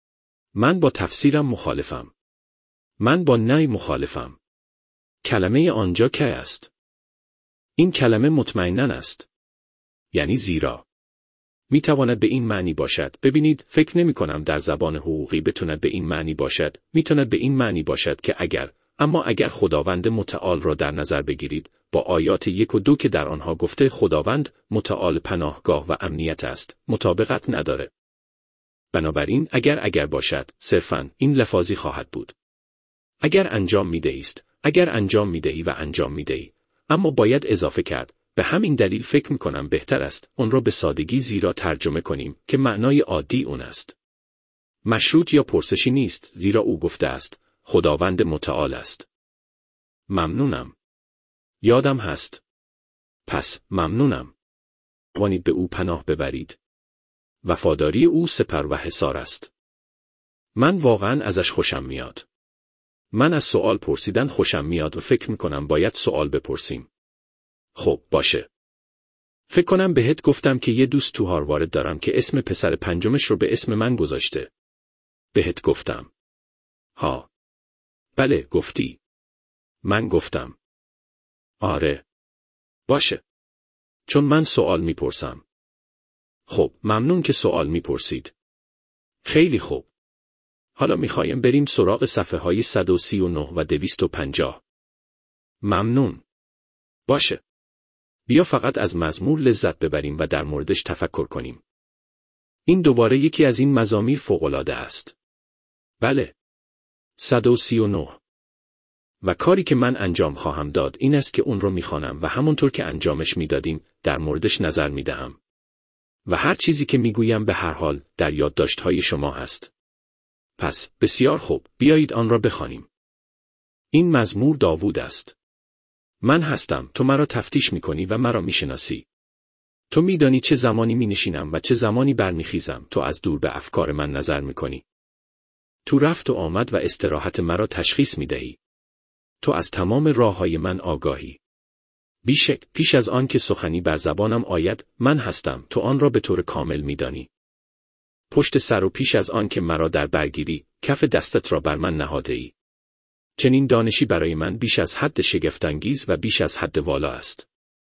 من با تفسیرم مخالفم. من با نه مخالفم. کلمه آنجا که است. این کلمه مطمئناً است. یعنی زیرا. میتواند به این معنی باشد. ببینید، فکر نمی کنم در زبان حقوقی بتواند به این معنی باشد. میتواند به این معنی باشد که اگر، اما اگر خداوند متعال را در نظر بگیرید، با آیات 1 و 2 که در آنها گفته خداوند متعال پناهگاه و امنیت است، مطابقت نداره. بنابراین اگر باشد، صرفاً این لفاظی خواهد بود. اگر انجام میدهی است، اگر انجام میدهی و انجام میدهی، اما باید اضافه کرد. به همین دلیل فکر میکنم بهتر است اون را به سادگی زیرا ترجمه کنیم که معنای عادی اون است. مشروط یا پرسشی نیست زیرا او گفته است خداوند متعال است. ممنونم. یادم هست. پس ممنونم. توانید به او پناه ببرید. وفاداری او سپر و حصار است. من واقعا ازش خوشم میاد. من از سوال پرسیدن خوشم میاد و فکر میکنم باید سوال بپرسیم. خب باشه. فکر کنم بهت گفتم که یه دوست تو هاروارد دارم که اسم پسر پنجمش رو به اسم من گذاشته. بهت گفتم. ها. بله گفتی. من گفتم. آره. باشه. چون من سوال میپرسم. خب ممنون که سوال میپرسید. خیلی خوب. حالا میخوایم بریم سراغ صفحه های 139 و 250. ممنون. باشه. بیا فقط از مزمور لذت ببریم و در موردش تفکر کنیم. این دوباره یکی از این مزامیر فوق‌العاده است. بله. 139. و کاری که من انجام خواهم داد این است که اون رو میخوانم و همونطور که انجامش میدادیم در موردش نظر میدهم. و هر چیزی که میگویم به هر حال در یادداشت‌های شما هست. پس بسیار خوب، بیایید آن را بخوانیم. این مزمور داوود است. من هستم، تو مرا تفتیش میکنی و مرا میشناسی. تو میدانی چه زمانی مینشینم و چه زمانی برمیخیزم، تو از دور به افکار من نظر میکنی. تو رفت و آمد و استراحت مرا تشخیص میدهی. تو از تمام راههای من آگاهی. بیشک پیش از آن که سخنی بر زبانم آید، من هستم، تو آن را به طور کامل میدانی. پشت سر و پیش از آن که مرا در برگیری، کف دستت را بر من نهاده ای. چنین دانشی برای من بیش از حد شگفت‌انگیز و بیش از حد والا است.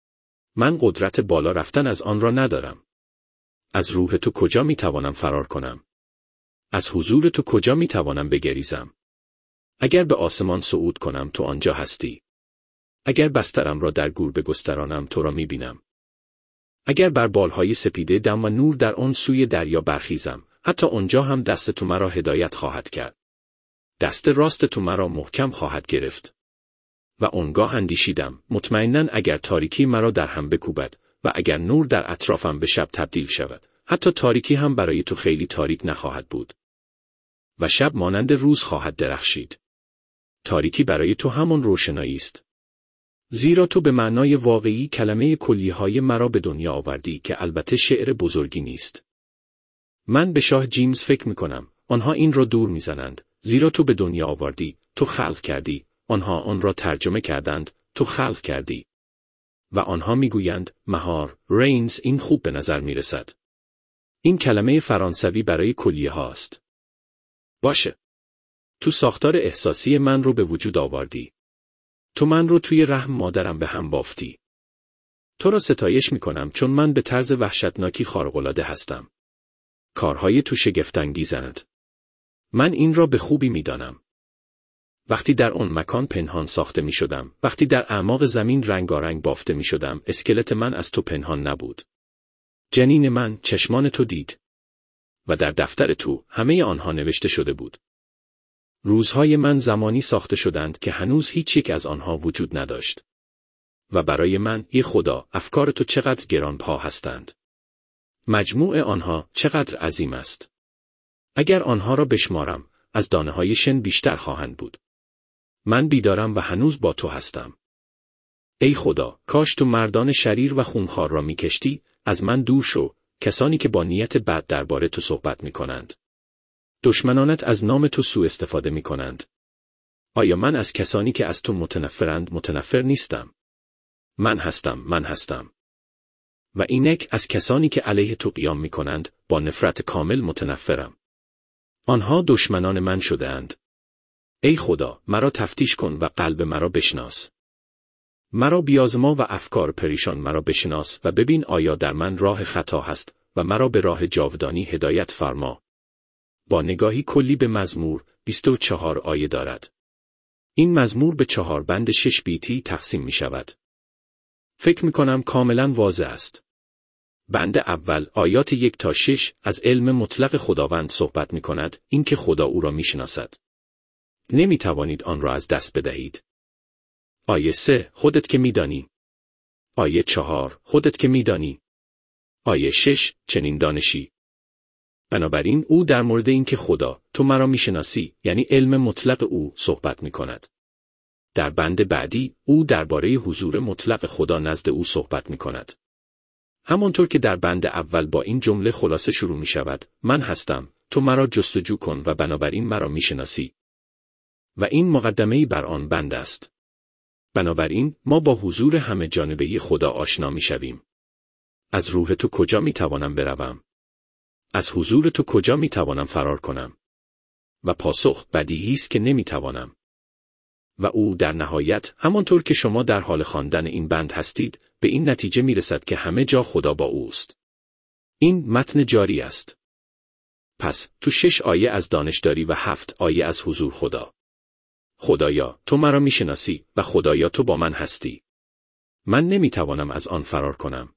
من قدرت بالا رفتن از آن را ندارم. از روح تو کجا میتوانم فرار کنم؟ از حضور تو کجا میتوانم بگریزم؟ اگر به آسمان صعود کنم تو آنجا هستی. اگر بسترم را در گور بگسترانم تو را میبینم. اگر بر بالهای سپیده دم و نور در آن سوی دریا برخیزم، حتی آنجا هم دست تو مرا هدایت خواهد کرد. دست راست تو مرا محکم خواهد گرفت. و آنگاه اندیشیدم، مطمئناً اگر تاریکی مرا در هم بکوبد و اگر نور در اطرافم به شب تبدیل شود، حتی تاریکی هم برای تو خیلی تاریک نخواهد بود. و شب مانند روز خواهد درخشید. تاریکی برای تو همان روشنایی است. زیرا تو به معنای واقعی کلمه کلیه‌های مرا به دنیا آوردی که البته شعر بزرگی نیست. من به شاه جیمز فکر می‌کنم، آنها این را دور می‌زنند، زیرا تو به دنیا آوردی، تو خلق کردی، آنها آن را ترجمه کردند، تو خلق کردی. و آنها می‌گویند، مهار، رینز این خوب به نظر می‌رسد. این کلمه فرانسوی برای کلیه‌ها است. باشه. تو ساختار احساسی من رو به وجود آوردی. تو من رو توی رحم مادرم به هم بافتی. تو را ستایش می‌کنم چون من به طرز وحشتناکی خارق‌العاده هستم. کارهای تو شگفت‌انگیزند. من این را به خوبی می‌دانم. وقتی در آن مکان پنهان ساخته می‌شدم، وقتی در اعماق زمین رنگارنگ بافته می‌شدم، اسکلت من از تو پنهان نبود. جنین من چشمان تو دید. و در دفتر تو همه آنها نوشته شده بود. روزهای من زمانی ساخته شدند که هنوز هیچ یک از آنها وجود نداشت. و برای من، ای خدا، افکار تو چقدر گرانبها هستند. مجموع آنها چقدر عظیم است. اگر آنها را بشمارم، از دانه‌های شن بیشتر خواهند بود. من بیدارم و هنوز با تو هستم. ای خدا، کاش تو مردان شریر و خونخوار را می‌کشتی، از من دور شو، کسانی که با نیت بد درباره تو صحبت می‌کنند. دشمنانت از نام تو سوء استفاده می کنند. آیا من از کسانی که از تو متنفرند متنفر نیستم؟ من هستم. و اینک از کسانی که علیه تو قیام می کنند با نفرت کامل متنفرم. آنها دشمنان من شده اند. ای خدا، مرا تفتیش کن و قلب مرا بشناس. مرا بیازما و افکار پریشان مرا بشناس و ببین آیا در من راه خطا هست و مرا به راه جاودانی هدایت فرما. با نگاهی کلی به مزمور 24 آیه دارد. این مزمور به 4 بند 6 بیتی تقسیم می شود. فکر می کنم کاملا واضح است. بند اول آیات 1 تا 6 از علم مطلق خداوند صحبت می کند، این که خدا او را می شناسد. نمی توانید آن را از دست بدهید. آیه 3 خودت که می دانی. آیه 4 خودت که می دانی. آیه 6 چنین دانشی. بنابراین او در مورد این که خدا تو مرا می شناسی یعنی علم مطلق او صحبت می کند. در بند بعدی او درباره حضور مطلق خدا نزد او صحبت می کند. همانطور که در بند اول با این جمله خلاصه شروع می شود، من هستم، تو مرا جستجو کن و بنابراین مرا می شناسی. و این مقدمه‌ای بر آن بند است. بنابراین ما با حضور همه جانبه‌ای خدا آشنا می شویم. از روح تو کجا می توانم بروم؟ از حضور تو کجا می توانم فرار کنم؟ و پاسخ بدیهی است که نمی توانم. و او در نهایت همانطور که شما در حال خواندن این بند هستید به این نتیجه می رسد که همه جا خدا با اوست. این متن جاری است. پس تو 6 آیه از دانشداری و 7 آیه از حضور خدا. خدایا تو مرا می شناسی و خدایا تو با من هستی. من نمی توانم از آن فرار کنم.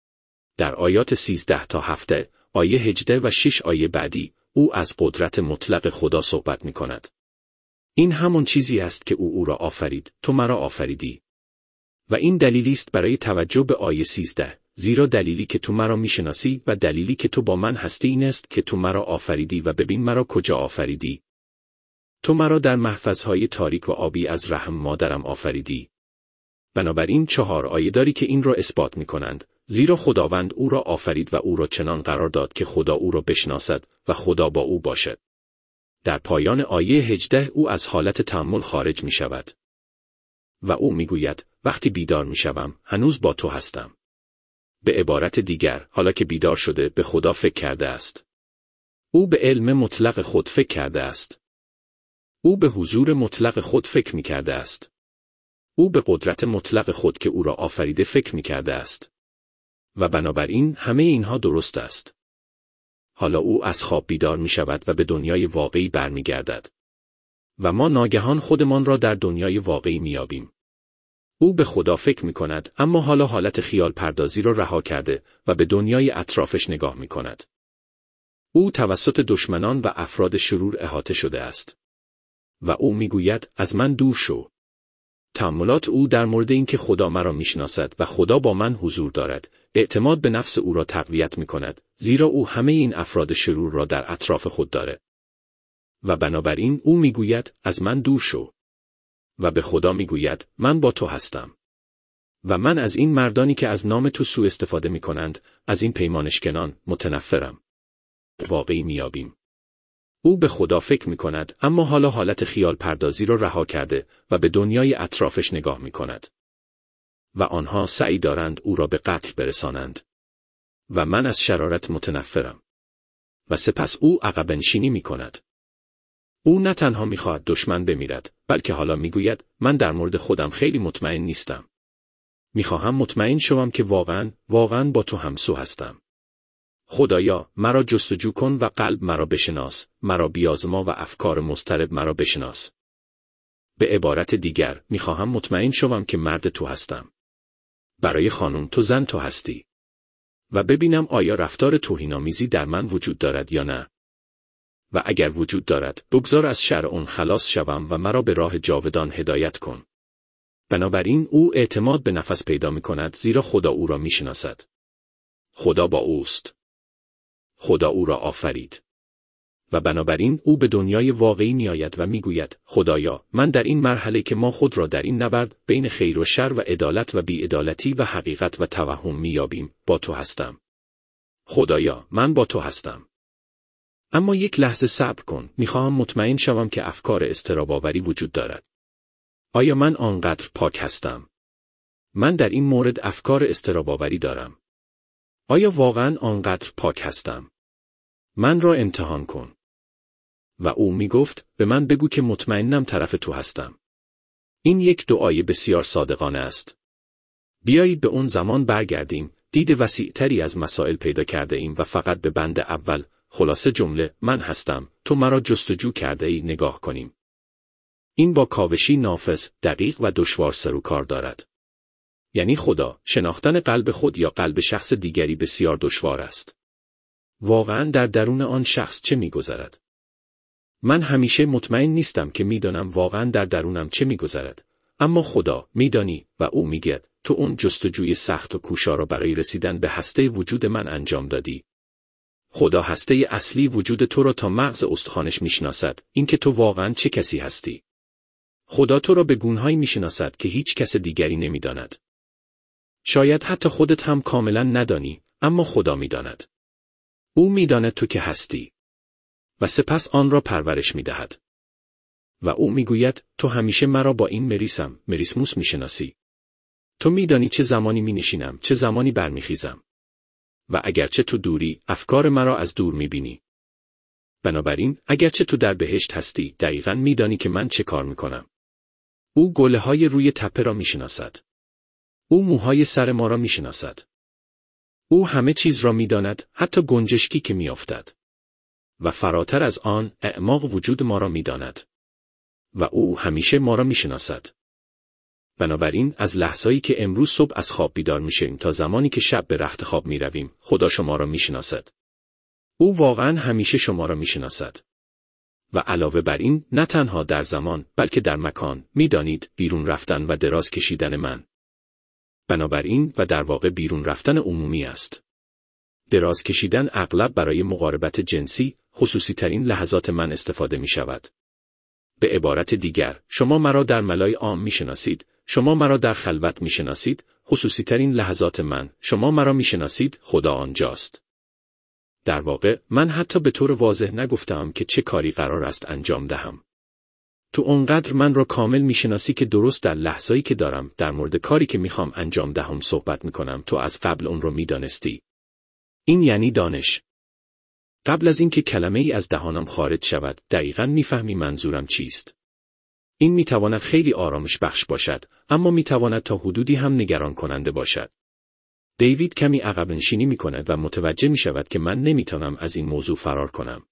در آیات 13 تا 17 آیه 18 و 6 آیه بعدی او از قدرت مطلق خدا صحبت می کند. این همون چیزی است که او را آفرید، تو مرا آفریدی. و این دلیلی است برای توجه به آیه 13، زیرا دلیلی که تو مرا میشناسی و دلیلی که تو با من هستی این است که تو مرا آفریدی و ببین مرا کجا آفریدی. تو مرا در محفظهای تاریک و آبی از رحم مادرم آفریدی. بنابراین 4 آیه داری که این را اثبات می کنند، زیرا خداوند او را آفرید و او را چنان قرار داد که خدا او را بشناسد و خدا با او باشد. در پایان آیه 18 او از حالت تأمل خارج می شود. و او می گوید وقتی بیدار می شوم هنوز با تو هستم. به عبارت دیگر حالا که بیدار شده به خدا فکر کرده است. او به علم مطلق خود فکر کرده است. او به حضور مطلق خود فکر می کرده است. او به قدرت مطلق خود که او را آفریده فکر می کرده است. و بنابراین همه اینها درست است. حالا او از خواب بیدار می شود و به دنیای واقعی برمی گردد. و ما ناگهان خودمان را در دنیای واقعی می یابیم. او به خدا فکر می کند اما حالا حالت خیال پردازی را رها کرده و به دنیای اطرافش نگاه می کند. او توسط دشمنان و افراد شرور احاطه شده است. و او می گوید از من دور شو. تأملات او در مورد این که خدا مرا می شناسد و خدا با من حضور دارد، اعتماد به نفس او را تقویت می کند، زیرا او همه این افراد شرور را در اطراف خود دارد. و بنابراین او می گوید از من دور شو. و به خدا می گوید من با تو هستم. و من از این مردانی که از نام تو سوء استفاده می کنند، از این پیمانشکنان متنفرم. واقعی می یابیم. او به خدا فکر می کند اما حالا حالت خیال پردازی را رها کرده و به دنیای اطرافش نگاه می کند. و آنها سعی دارند او را به قتل برسانند. و من از شرارت متنفرم. و سپس او عقب نشینی می کند. او نه تنها می خواهد دشمن بمیرد، بلکه حالا می گوید من در مورد خودم خیلی مطمئن نیستم. می خواهم مطمئن شوم که واقعاً با تو همسو هستم. خدایا مرا جستجو کن و قلب مرا بشناس، مرا بیازما و افکار مضطرب مرا بشناس. به عبارت دیگر می خواهم مطمئن شوم که مرد تو هستم. برای خانم تو زن تو هستی. و ببینم آیا رفتار توهین‌آمیزی در من وجود دارد یا نه. و اگر وجود دارد بگذار از شر آن خلاص شوم و مرا به راه جاودان هدایت کن. بنابراین او اعتماد به نفس پیدا می کند زیرا خدا او را می شناسد. خدا با اوست. خدا او را آفرید. و بنابراین او به دنیای واقعی می آید و می گوید خدایا من در این مرحله که ما خود را در این نبرد بین خیر و شر و عدالت و بی‌عدالتی و حقیقت و توهم می یابیم با تو هستم. خدایا من با تو هستم. اما یک لحظه صبر کن، میخواهم مطمئن شوم که افکار اضطراب‌آوری وجود دارد. آیا من آنقدر پاک هستم؟ من در این مورد افکار اضطراب‌آوری دارم. آیا واقعاً آنقدر پاک هستم؟ من را امتحان کن. و او میگفت به من بگو که مطمئنم طرف تو هستم. این یک دعای بسیار صادقانه است. بیایید به اون زمان برگردیم، دید وسیع‌تری از مسائل پیدا کرده ایم و فقط به بند اول، خلاصه جمله من هستم، تو مرا جستجو کرده ای نگاه کنیم. این با کاوشی نافذ، دقیق و دشوار سر و کار دارد. یعنی خدا، شناختن قلب خود یا قلب شخص دیگری بسیار دشوار است. واقعاً در درون آن شخص چه می‌گذرد؟ من همیشه مطمئن نیستم که می‌دانم واقعاً در درونم چه می‌گذرد، اما خدا می‌دانی و او می‌گوید تو اون جستجوی سخت و کوشا را برای رسیدن به هسته وجود من انجام دادی. خدا هسته اصلی وجود تو را تا مغز استخوانش می‌شناسد، اینکه تو واقعاً چه کسی هستی. خدا تو را به گونه‌هایی می‌شناسد که هیچ کس دیگری نمی‌داند. شاید حتی خودت هم کاملاً ندانی، اما خدا می‌داند. او می‌داند تو که هستی. و سپس آن را پرورش می‌دهد. و او می‌گوید تو همیشه مرا با این مریسموس می‌شناسی. تو می‌دانی چه زمانی می‌نشینم، چه زمانی برمیخیزم. و اگرچه تو دوری، افکار مرا از دور می‌بینی. بنابراین، اگرچه تو در بهشت هستی، دقیقاً می‌دانی که من چه کار می‌کنم. او گله‌های روی تپه را می‌شناسد. او موهای سر ما را می‌شناسد. او همه چیز را می‌داند، حتی گنجشکی که می‌افتد. و فراتر از آن، اعماق وجود ما را می‌داند. و او همیشه ما را می‌شناسد. بنابراین از لحظه‌ای که امروز صبح از خواب بیدار می‌شویم تا زمانی که شب به رخت خواب می‌رویم، خدا شما را می‌شناسد. او واقعاً همیشه شما را می‌شناسد. و علاوه بر این، نه تنها در زمان، بلکه در مکان، می‌دانید بیرون رفتن و دراز کشیدن من. بنابراین و در واقع بیرون رفتن عمومی است. دراز کشیدن اغلب برای مقاربت جنسی، خصوصی ترین لحظات من استفاده می‌شود. به عبارت دیگر، شما مرا در ملای عام می‌شناسید، شما مرا در خلوت می‌شناسید، خصوصی ترین لحظات من، شما مرا می‌شناسید، خدا آنجاست. در واقع، من حتی به طور واضح نگفتم که چه کاری قرار است انجام دهم. تو اونقدر من را کامل می‌شناسی که درست در لحظه‌ای که دارم در مورد کاری که می‌خوام انجام دهم صحبت می‌کنم تو از قبل اون رو می‌دانستی. این یعنی دانش. قبل از اینکه کلمه‌ای از دهانم خارج شود، دقیقاً می‌فهمی منظورم چیست. این می‌تواند خیلی آرامش بخش باشد، اما می‌تواند تا حدودی هم نگران کننده باشد. دیوید کمی عقب نشینی می‌کند و متوجه می‌شود که من نمی‌توانم از این موضوع فرار کنم.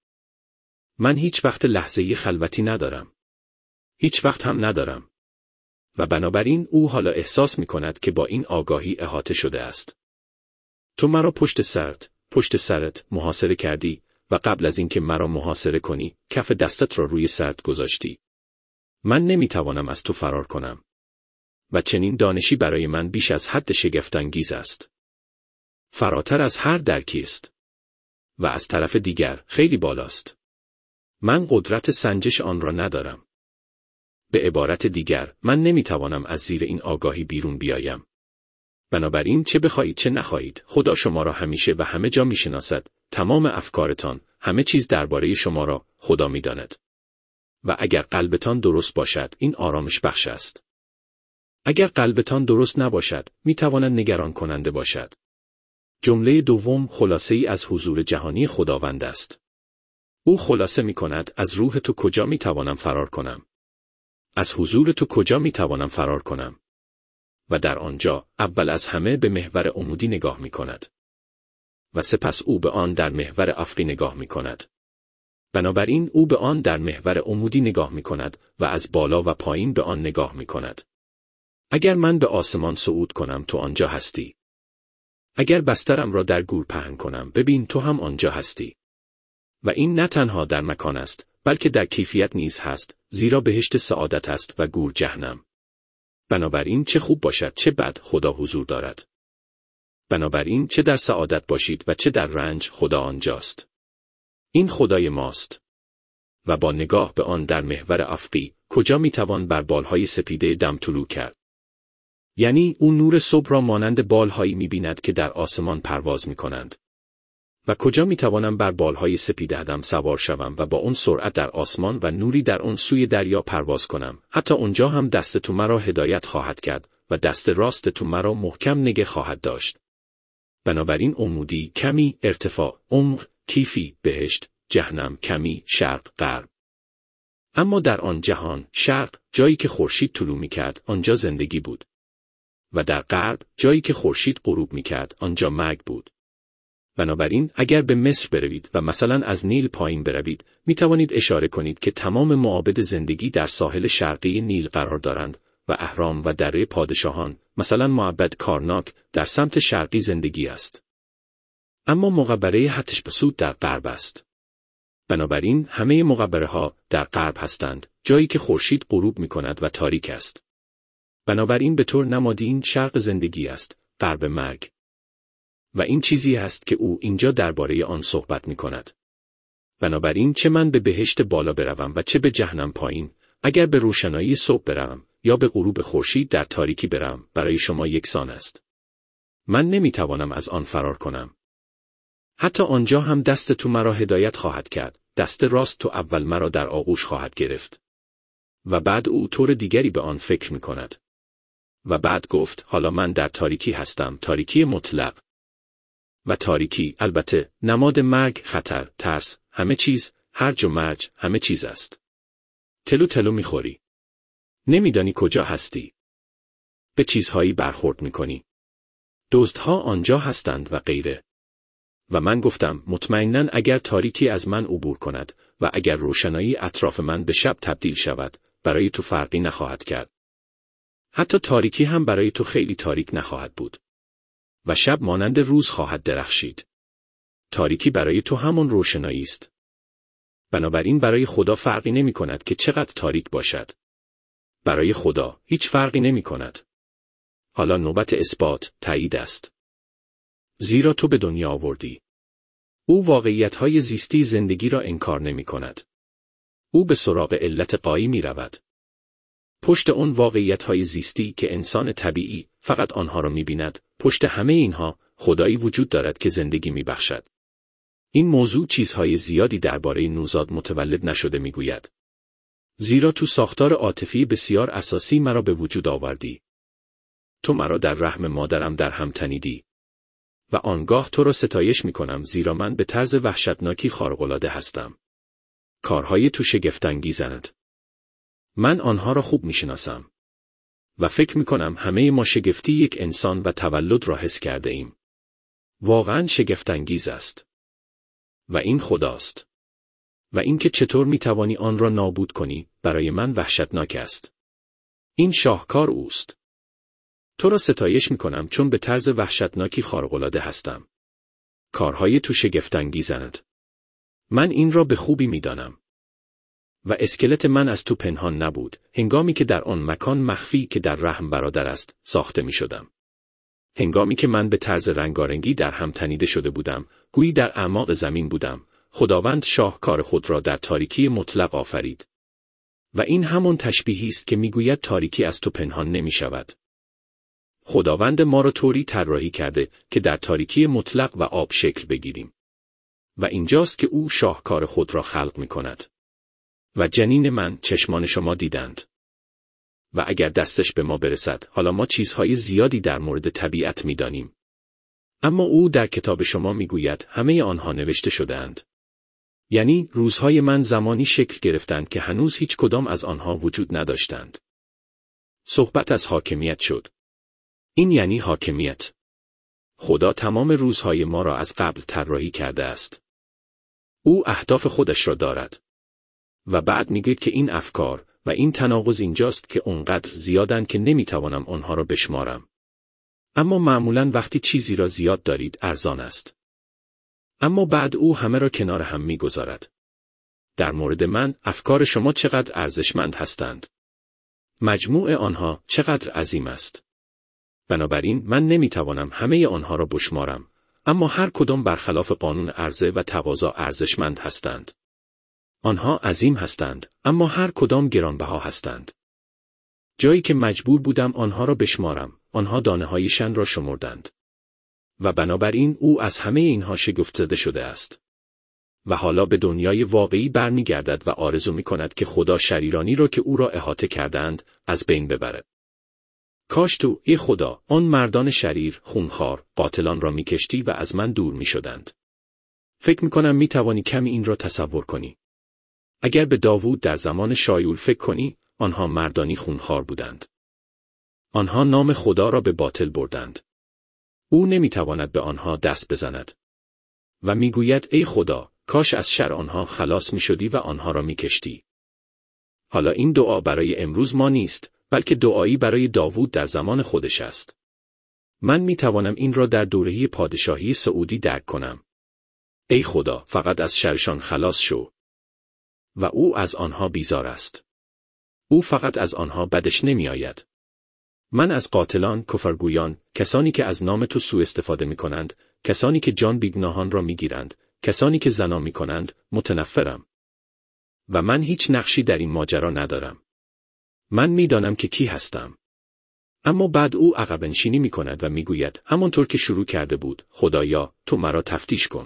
من هیچ وقت لحظه‌ای خلوتی ندارم. هیچ وقت هم ندارم. و بنابراین او حالا احساس می‌کند که با این آگاهی احاطه شده است. تو مرا پشت سرت محاصره کردی و قبل از اینکه مرا محاصره کنی، کف دستت را روی سرت گذاشتی. من نمی‌توانم از تو فرار کنم. و چنین دانشی برای من بیش از حد شگفت‌انگیز است. فراتر از هر درکی است. و از طرف دیگر خیلی بالاست. من قدرت سنجش آن را ندارم. به عبارت دیگر، من نمی‌توانم از زیر این آگاهی بیرون بیایم. بنابراین چه بخواهید چه نخواهید، خدا شما را همیشه و همه جا می‌شناسد، تمام افکارتان، همه چیز درباره شما را خدا می‌داند. و اگر قلبتان درست باشد، این آرامش بخش است. اگر قلبتان درست نباشد، می‌تواند نگران کننده باشد. جمله دوم خلاصه‌ای از حضور جهانی خداوند است. او خلاصه می‌کند از روح تو کجا می‌توانم فرار کنم؟ از حضور تو کجا می‌توانم فرار کنم؟ و در آنجا اول از همه به محور عمودی نگاه می‌کند. و سپس او به آن در محور افقی نگاه می‌کند. بنابراین او به آن در محور عمودی نگاه می‌کند و از بالا و پایین به آن نگاه می‌کند. اگر من به آسمان صعود کنم تو آنجا هستی. اگر بسترم را در گور پهن کنم ببین تو هم آنجا هستی. و این نه تنها در مکان است، بلکه در کیفیت نیز هست، زیرا بهشت سعادت است و گور جهنم. بنابراین چه خوب باشد چه بد خدا حضور دارد. بنابراین چه در سعادت باشید و چه در رنج خدا آنجاست. این خدای ماست. و با نگاه به آن در محور افقی، کجا میتوان بر بالهای سپیده دم طلوع کرد؟ یعنی اون نور صبح را مانند بالهایی می‌بیند که در آسمان پرواز می‌کنند. و کجا میتوانم بر بالهای سپیده‌دم سوار شوم و با اون سرعت در آسمان و نوری در اون سوی دریا پرواز کنم. حتی اونجا هم دست تو مرا هدایت خواهد کرد و دست راست تو مرا محکم نگه خواهد داشت. بنابراین عمودی، کمی، ارتفاع، عمق، کیفی، بهشت، جهنم، کمی، شرق، غرب. اما در آن جهان، شرق، جایی که خورشید طلوع می‌کرد، آنجا زندگی بود. و در غرب، جایی که خورشید غروب می‌کرد، آنجا مرگ بود. بنابراین اگر به مصر بروید و مثلا از نیل پایین بروید، می‌توانید اشاره کنید که تمام معابد زندگی در ساحل شرقی نیل قرار دارند و اهرام و دره پادشاهان، مثلا معبد کارناک، در سمت شرقی زندگی است. اما مقبره حتشبسوت در غرب است. بنابراین همه مقبره‌ها در غرب هستند، جایی که خورشید غروب می‌کند و تاریک است. بنابراین به طور نمادین شرق زندگی است، غرب مرگ. و این چیزی است که او اینجا درباره آن صحبت می‌کند. بنابراین چه من به بهشت بالا بروم و چه به جهنم پایین، اگر به روشنایی صبح بروم یا به غروب خورشید در تاریکی بروم، برای شما یکسان است. من نمی‌توانم از آن فرار کنم. حتی آنجا هم دست تو مرا هدایت خواهد کرد، دست راست تو اول مرا در آغوش خواهد گرفت. و بعد او طور دیگری به آن فکر می‌کند. و بعد گفت حالا من در تاریکی هستم، تاریکی مطلق. و تاریکی البته نماد مرگ، خطر، ترس، همه چیز، هرج و مرج، همه چیز است. تلو تلو می‌خوری. نمی‌دانی کجا هستی. به چیزهایی برخورد می‌کنی. دزدها آنجا هستند و غیره. و من گفتم مطمئناً اگر تاریکی از من عبور کند و اگر روشنایی اطراف من به شب تبدیل شود، برای تو فرقی نخواهد کرد. حتی تاریکی هم برای تو خیلی تاریک نخواهد بود. و شب مانند روز خواهد درخشید. تاریکی برای تو همون روشنایی است. بنابراین برای خدا فرقی نمی کند که چقدر تاریک باشد. برای خدا هیچ فرقی نمی کند. حالا نوبت اثبات، تایید است. زیرا تو به دنیا آوردی. او واقعیت‌های زیستی زندگی را انکار نمی کند. او به سراغ علت غایی می رود. پشت اون واقعیت‌های زیستی که انسان طبیعی فقط آنها را می بیند، پشت همه اینها خدایی وجود دارد که زندگی می بخشد. این موضوع چیزهای زیادی درباره نوزاد متولد نشده می گوید. زیرا تو ساختار عاطفی بسیار اساسی مرا به وجود آوردی. تو مرا در رحم مادرم در هم تنیدی. و آنگاه تو را ستایش می کنم زیرا من به طرز وحشتناکی خارق‌العاده هستم. کارهای تو شگفت‌انگیزند. من آنها را خوب می شناسم. و فکر می کنم همه ما شگفتی یک انسان و تولد را حس کرده ایم. واقعاً شگفت‌انگیز است. و این خداست. و اینکه چطور می توانی آن را نابود کنی، برای من وحشتناک است. این شاهکار اوست. تو را ستایش می کنم چون به طرز وحشتناکی خارق‌العاده هستم. کارهای تو شگفت‌انگیزند. من این را به خوبی می دانم. و اسکلت من از تو پنهان نبود، هنگامی که در آن مکان مخفی که در رحم برادر است، ساخته می شدم. هنگامی که من به طرز رنگارنگی در هم تنیده شده بودم، گویی در اعماق زمین بودم، خداوند شاهکار خود را در تاریکی مطلق آفرید. و این همون تشبیهی است که میگوید تاریکی از تو پنهان نمی شود. خداوند ما را طوری طراحی کرده که در تاریکی مطلق و آب شکل بگیریم. و اینجاست که او شاهکار خود را خلق می کند. و جنین من چشمان شما دیدند. و اگر دستش به ما برسد، حالا ما چیزهای زیادی در مورد طبیعت می دانیم. اما او در کتاب شما می گوید همه آنها نوشته شده‌اند. یعنی روزهای من زمانی شکل گرفتند که هنوز هیچ کدام از آنها وجود نداشتند. صحبت از حاکمیت شد. این یعنی حاکمیت. خدا تمام روزهای ما را از قبل طراحی کرده است. او اهداف خودش را دارد. و بعد میگوید که این افکار و این تناقض اینجاست که اونقدر زیادن که نمیتوانم آنها را بشمارم. اما معمولاً وقتی چیزی را زیاد دارید ارزان است. اما بعد او همه را کنار هم میگذارد. در مورد من افکار شما چقدر ارزشمند هستند. مجموع آنها چقدر عظیم است. بنابراین من نمیتوانم همه آنها را بشمارم، اما هر کدام برخلاف قانون عرضه و تقاضا ارزشمند هستند. آنها عظیم هستند، اما هر کدام گرانبها هستند. جایی که مجبور بودم آنها را بشمارم، آنها دانه‌هایشان را شمردند. و بنابراین او از همه اینها شگفت‌زده شده است. و حالا به دنیای واقعی برمیگردد و آرزو می‌کند که خدا شریرانی را که او را احاطه کردند از بین ببرد. کاش تو، ای خدا، آن مردان شریر، خونخوار، قاتلان را می‌کشتی و از من دور می‌شدند. فکر می‌کنم می‌توانی کمی این را تصور کنی. اگر به داوود در زمان شایول فکر کنی، آنها مردانی خونخوار بودند. آنها نام خدا را به باطل بردند. او نمی‌تواند به آنها دست بزند. و می‌گوید ای خدا، کاش از شر آنها خلاص می‌شدی و آنها را می‌کشتی. حالا این دعا برای امروز ما نیست، بلکه دعایی برای داوود در زمان خودش است. من می‌توانم این را در دوره‌ی پادشاهی سعودی درک کنم. ای خدا، فقط از شرشان خلاص شو. و او از آنها بیزار است. او فقط از آنها بدش نمی‌آید. من از قاتلان، کفرگویان، کسانی که از نام تو سوء استفاده می‌کنند، کسانی که جان بیگناهان را می‌گیرند، کسانی که زنا می‌کنند، متنفرم. و من هیچ نقشی در این ماجرا ندارم. من می‌دانم که کی هستم. اما بعد او عقب‌نشینی می‌کند و می‌گوید همانطور که شروع کرده بود، خدایا، تو مرا تفتیش کن.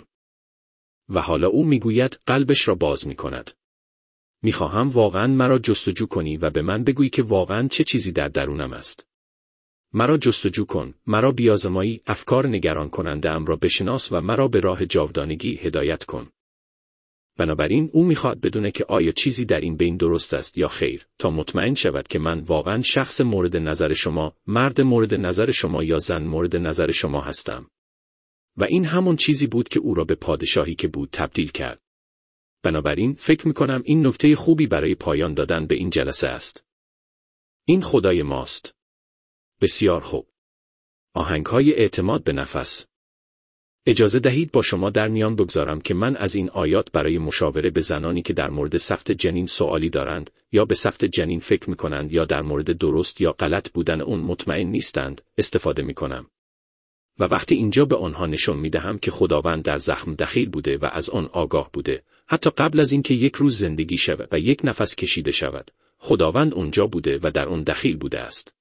و حالا او می‌گوید قلبش را باز می‌کند. می‌خواهم واقعاً مرا جستجو کنی و به من بگویی که واقعاً چه چیزی در درونم است. مرا جستجو کن، مرا بیازمایی، افکار نگران کننده ام را بشناس و مرا به راه جاودانگی هدایت کن. بنابراین او می‌خواد بدونه که آیا چیزی در این بین درست است یا خیر، تا مطمئن شود که من واقعاً شخص مورد نظر شما، مرد مورد نظر شما یا زن مورد نظر شما هستم. و این همون چیزی بود که او را به پادشاهی که بود تبدیل کرد. بنابراین فکر می‌کنم این نکته خوبی برای پایان دادن به این جلسه است. این خدای ماست. بسیار خوب. آهنگ‌های اعتماد به نفس. اجازه دهید با شما در میان بگذارم که من از این آیات برای مشاوره به زنانی که در مورد سقط جنین سوالی دارند، یا به سقط جنین فکر می‌کنند یا در مورد درست یا غلط بودن اون مطمئن نیستند، استفاده می‌کنم. و وقتی اینجا به آنها نشون می‌دهم که خداوند در زخم دخیل بوده و از آن آگاه بوده، حتی قبل از اینکه یک روز زندگی شود و یک نفس کشیده شود، خداوند اونجا بوده و در آن دخیل بوده است.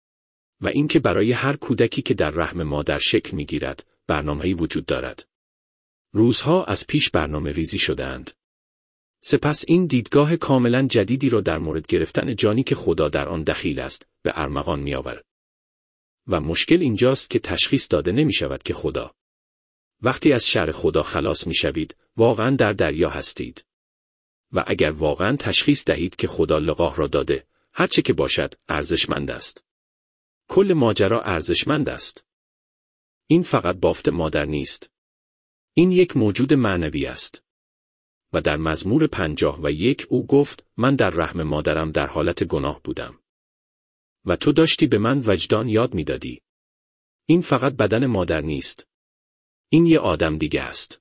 و اینکه برای هر کودکی که در رحم مادر شکل می‌گیرد، برنامه‌ای وجود دارد. روزها از پیش برنامه ریزی شده‌اند. سپس این دیدگاه کاملاً جدیدی را در مورد گرفتن جانی که خدا در آن دخیل است، به ارمغان می‌آورد. و مشکل اینجاست که تشخیص داده نمی‌شود که خدا. وقتی از شر خدا خلاص می‌شوید، واقعاً در دریا هستید. و اگر واقعاً تشخیص دهید که خدا لقاح را داده، هر چه که باشد، ارزشمند است. کل ماجرا ارزشمند است. این فقط بافت مادر نیست. این یک موجود معنوی است. و در مزمور 51 او گفت من در رحم مادرم در حالت گناه بودم. و تو داشتی به من وجدان یاد میدادی. این فقط بدن مادر نیست. این یه آدم دیگه است.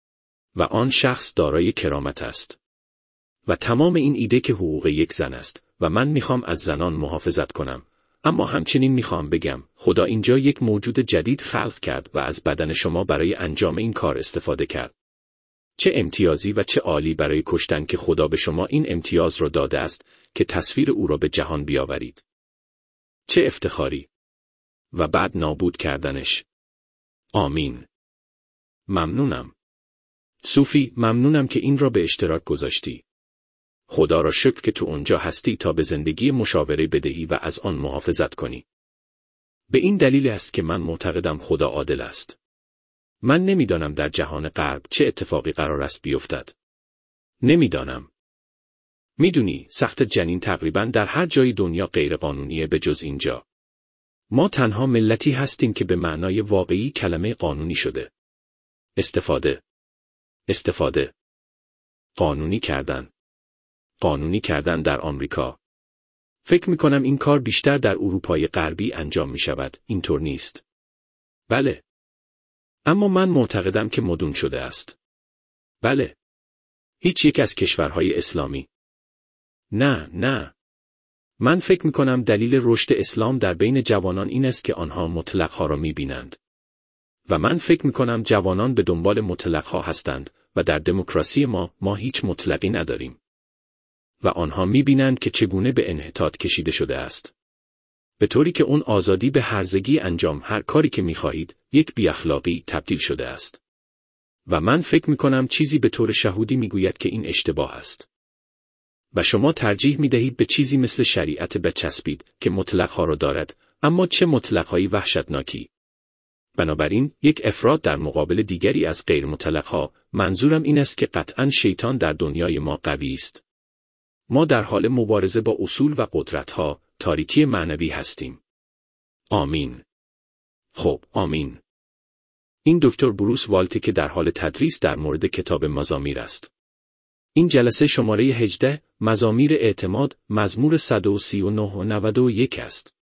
و آن شخص دارای کرامت است. و تمام این ایده که حقوق یک زن است و من میخوام از زنان محافظت کنم. اما همچنین میخوام بگم خدا اینجا یک موجود جدید خلق کرد و از بدن شما برای انجام این کار استفاده کرد. چه امتیازی و چه عالی برای کشتن که خدا به شما این امتیاز را داده است که تصویر او را به جهان بیاورید. چه افتخاری. و بعد نابود کردنش. آمین. ممنونم. صوفی، ممنونم که این را به اشتراک گذاشتی. خدا را شکر که تو اونجا هستی تا به زندگی مشاوره بدهی و از آن محافظت کنی. به این دلیل است که من معتقدم خدا عادل است. من نمیدانم در جهان غرب چه اتفاقی قرار است بیفتد. نمیدانم. میدونی، سقط جنین تقریباً در هر جای دنیا غیر قانونیه به جز اینجا. ما تنها ملتی هستیم که به معنای واقعی کلمه قانونی شده. استفاده. قانونی کردن در آمریکا. فکر میکنم این کار بیشتر در اروپای غربی انجام میشود، اینطور نیست؟ بله. اما من معتقدم که مدون شده است. بله. هیچ یک از کشورهای اسلامی. نه. من فکر میکنم دلیل رشد اسلام در بین جوانان این است که آنها مطلقها را میبینند. و من فکر میکنم جوانان به دنبال مطلقها هستند و در دموکراسی ما هیچ مطلقی نداریم. و آنها میبینند که چگونه به انحطاط کشیده شده است. به طوری که اون آزادی به هرزگی انجام هر کاری که می‌خواهید، یک بی‌اخلاقی تبدیل شده است. و من فکر می‌کنم چیزی به طور شهودی می‌گوید که این اشتباه است. و شما ترجیح می‌دهید به چیزی مثل شریعت بچسبید که مطلق‌ها را دارد، اما چه مطلق‌هایی وحشتناکی. بنابراین یک افراد در مقابل دیگری از غیر مطلق‌ها، منظورم این است که قطعاً شیطان در دنیای ما قوی است. ما در حال مبارزه با اصول و قدرت‌ها، تاریکی معنوی هستیم. آمین. خب، آمین. این دکتر بروس والتکه در حال تدریس در مورد کتاب مزامیر است. این جلسه شماره 18 مزامیر اعتماد مزمور 139 و 91 است.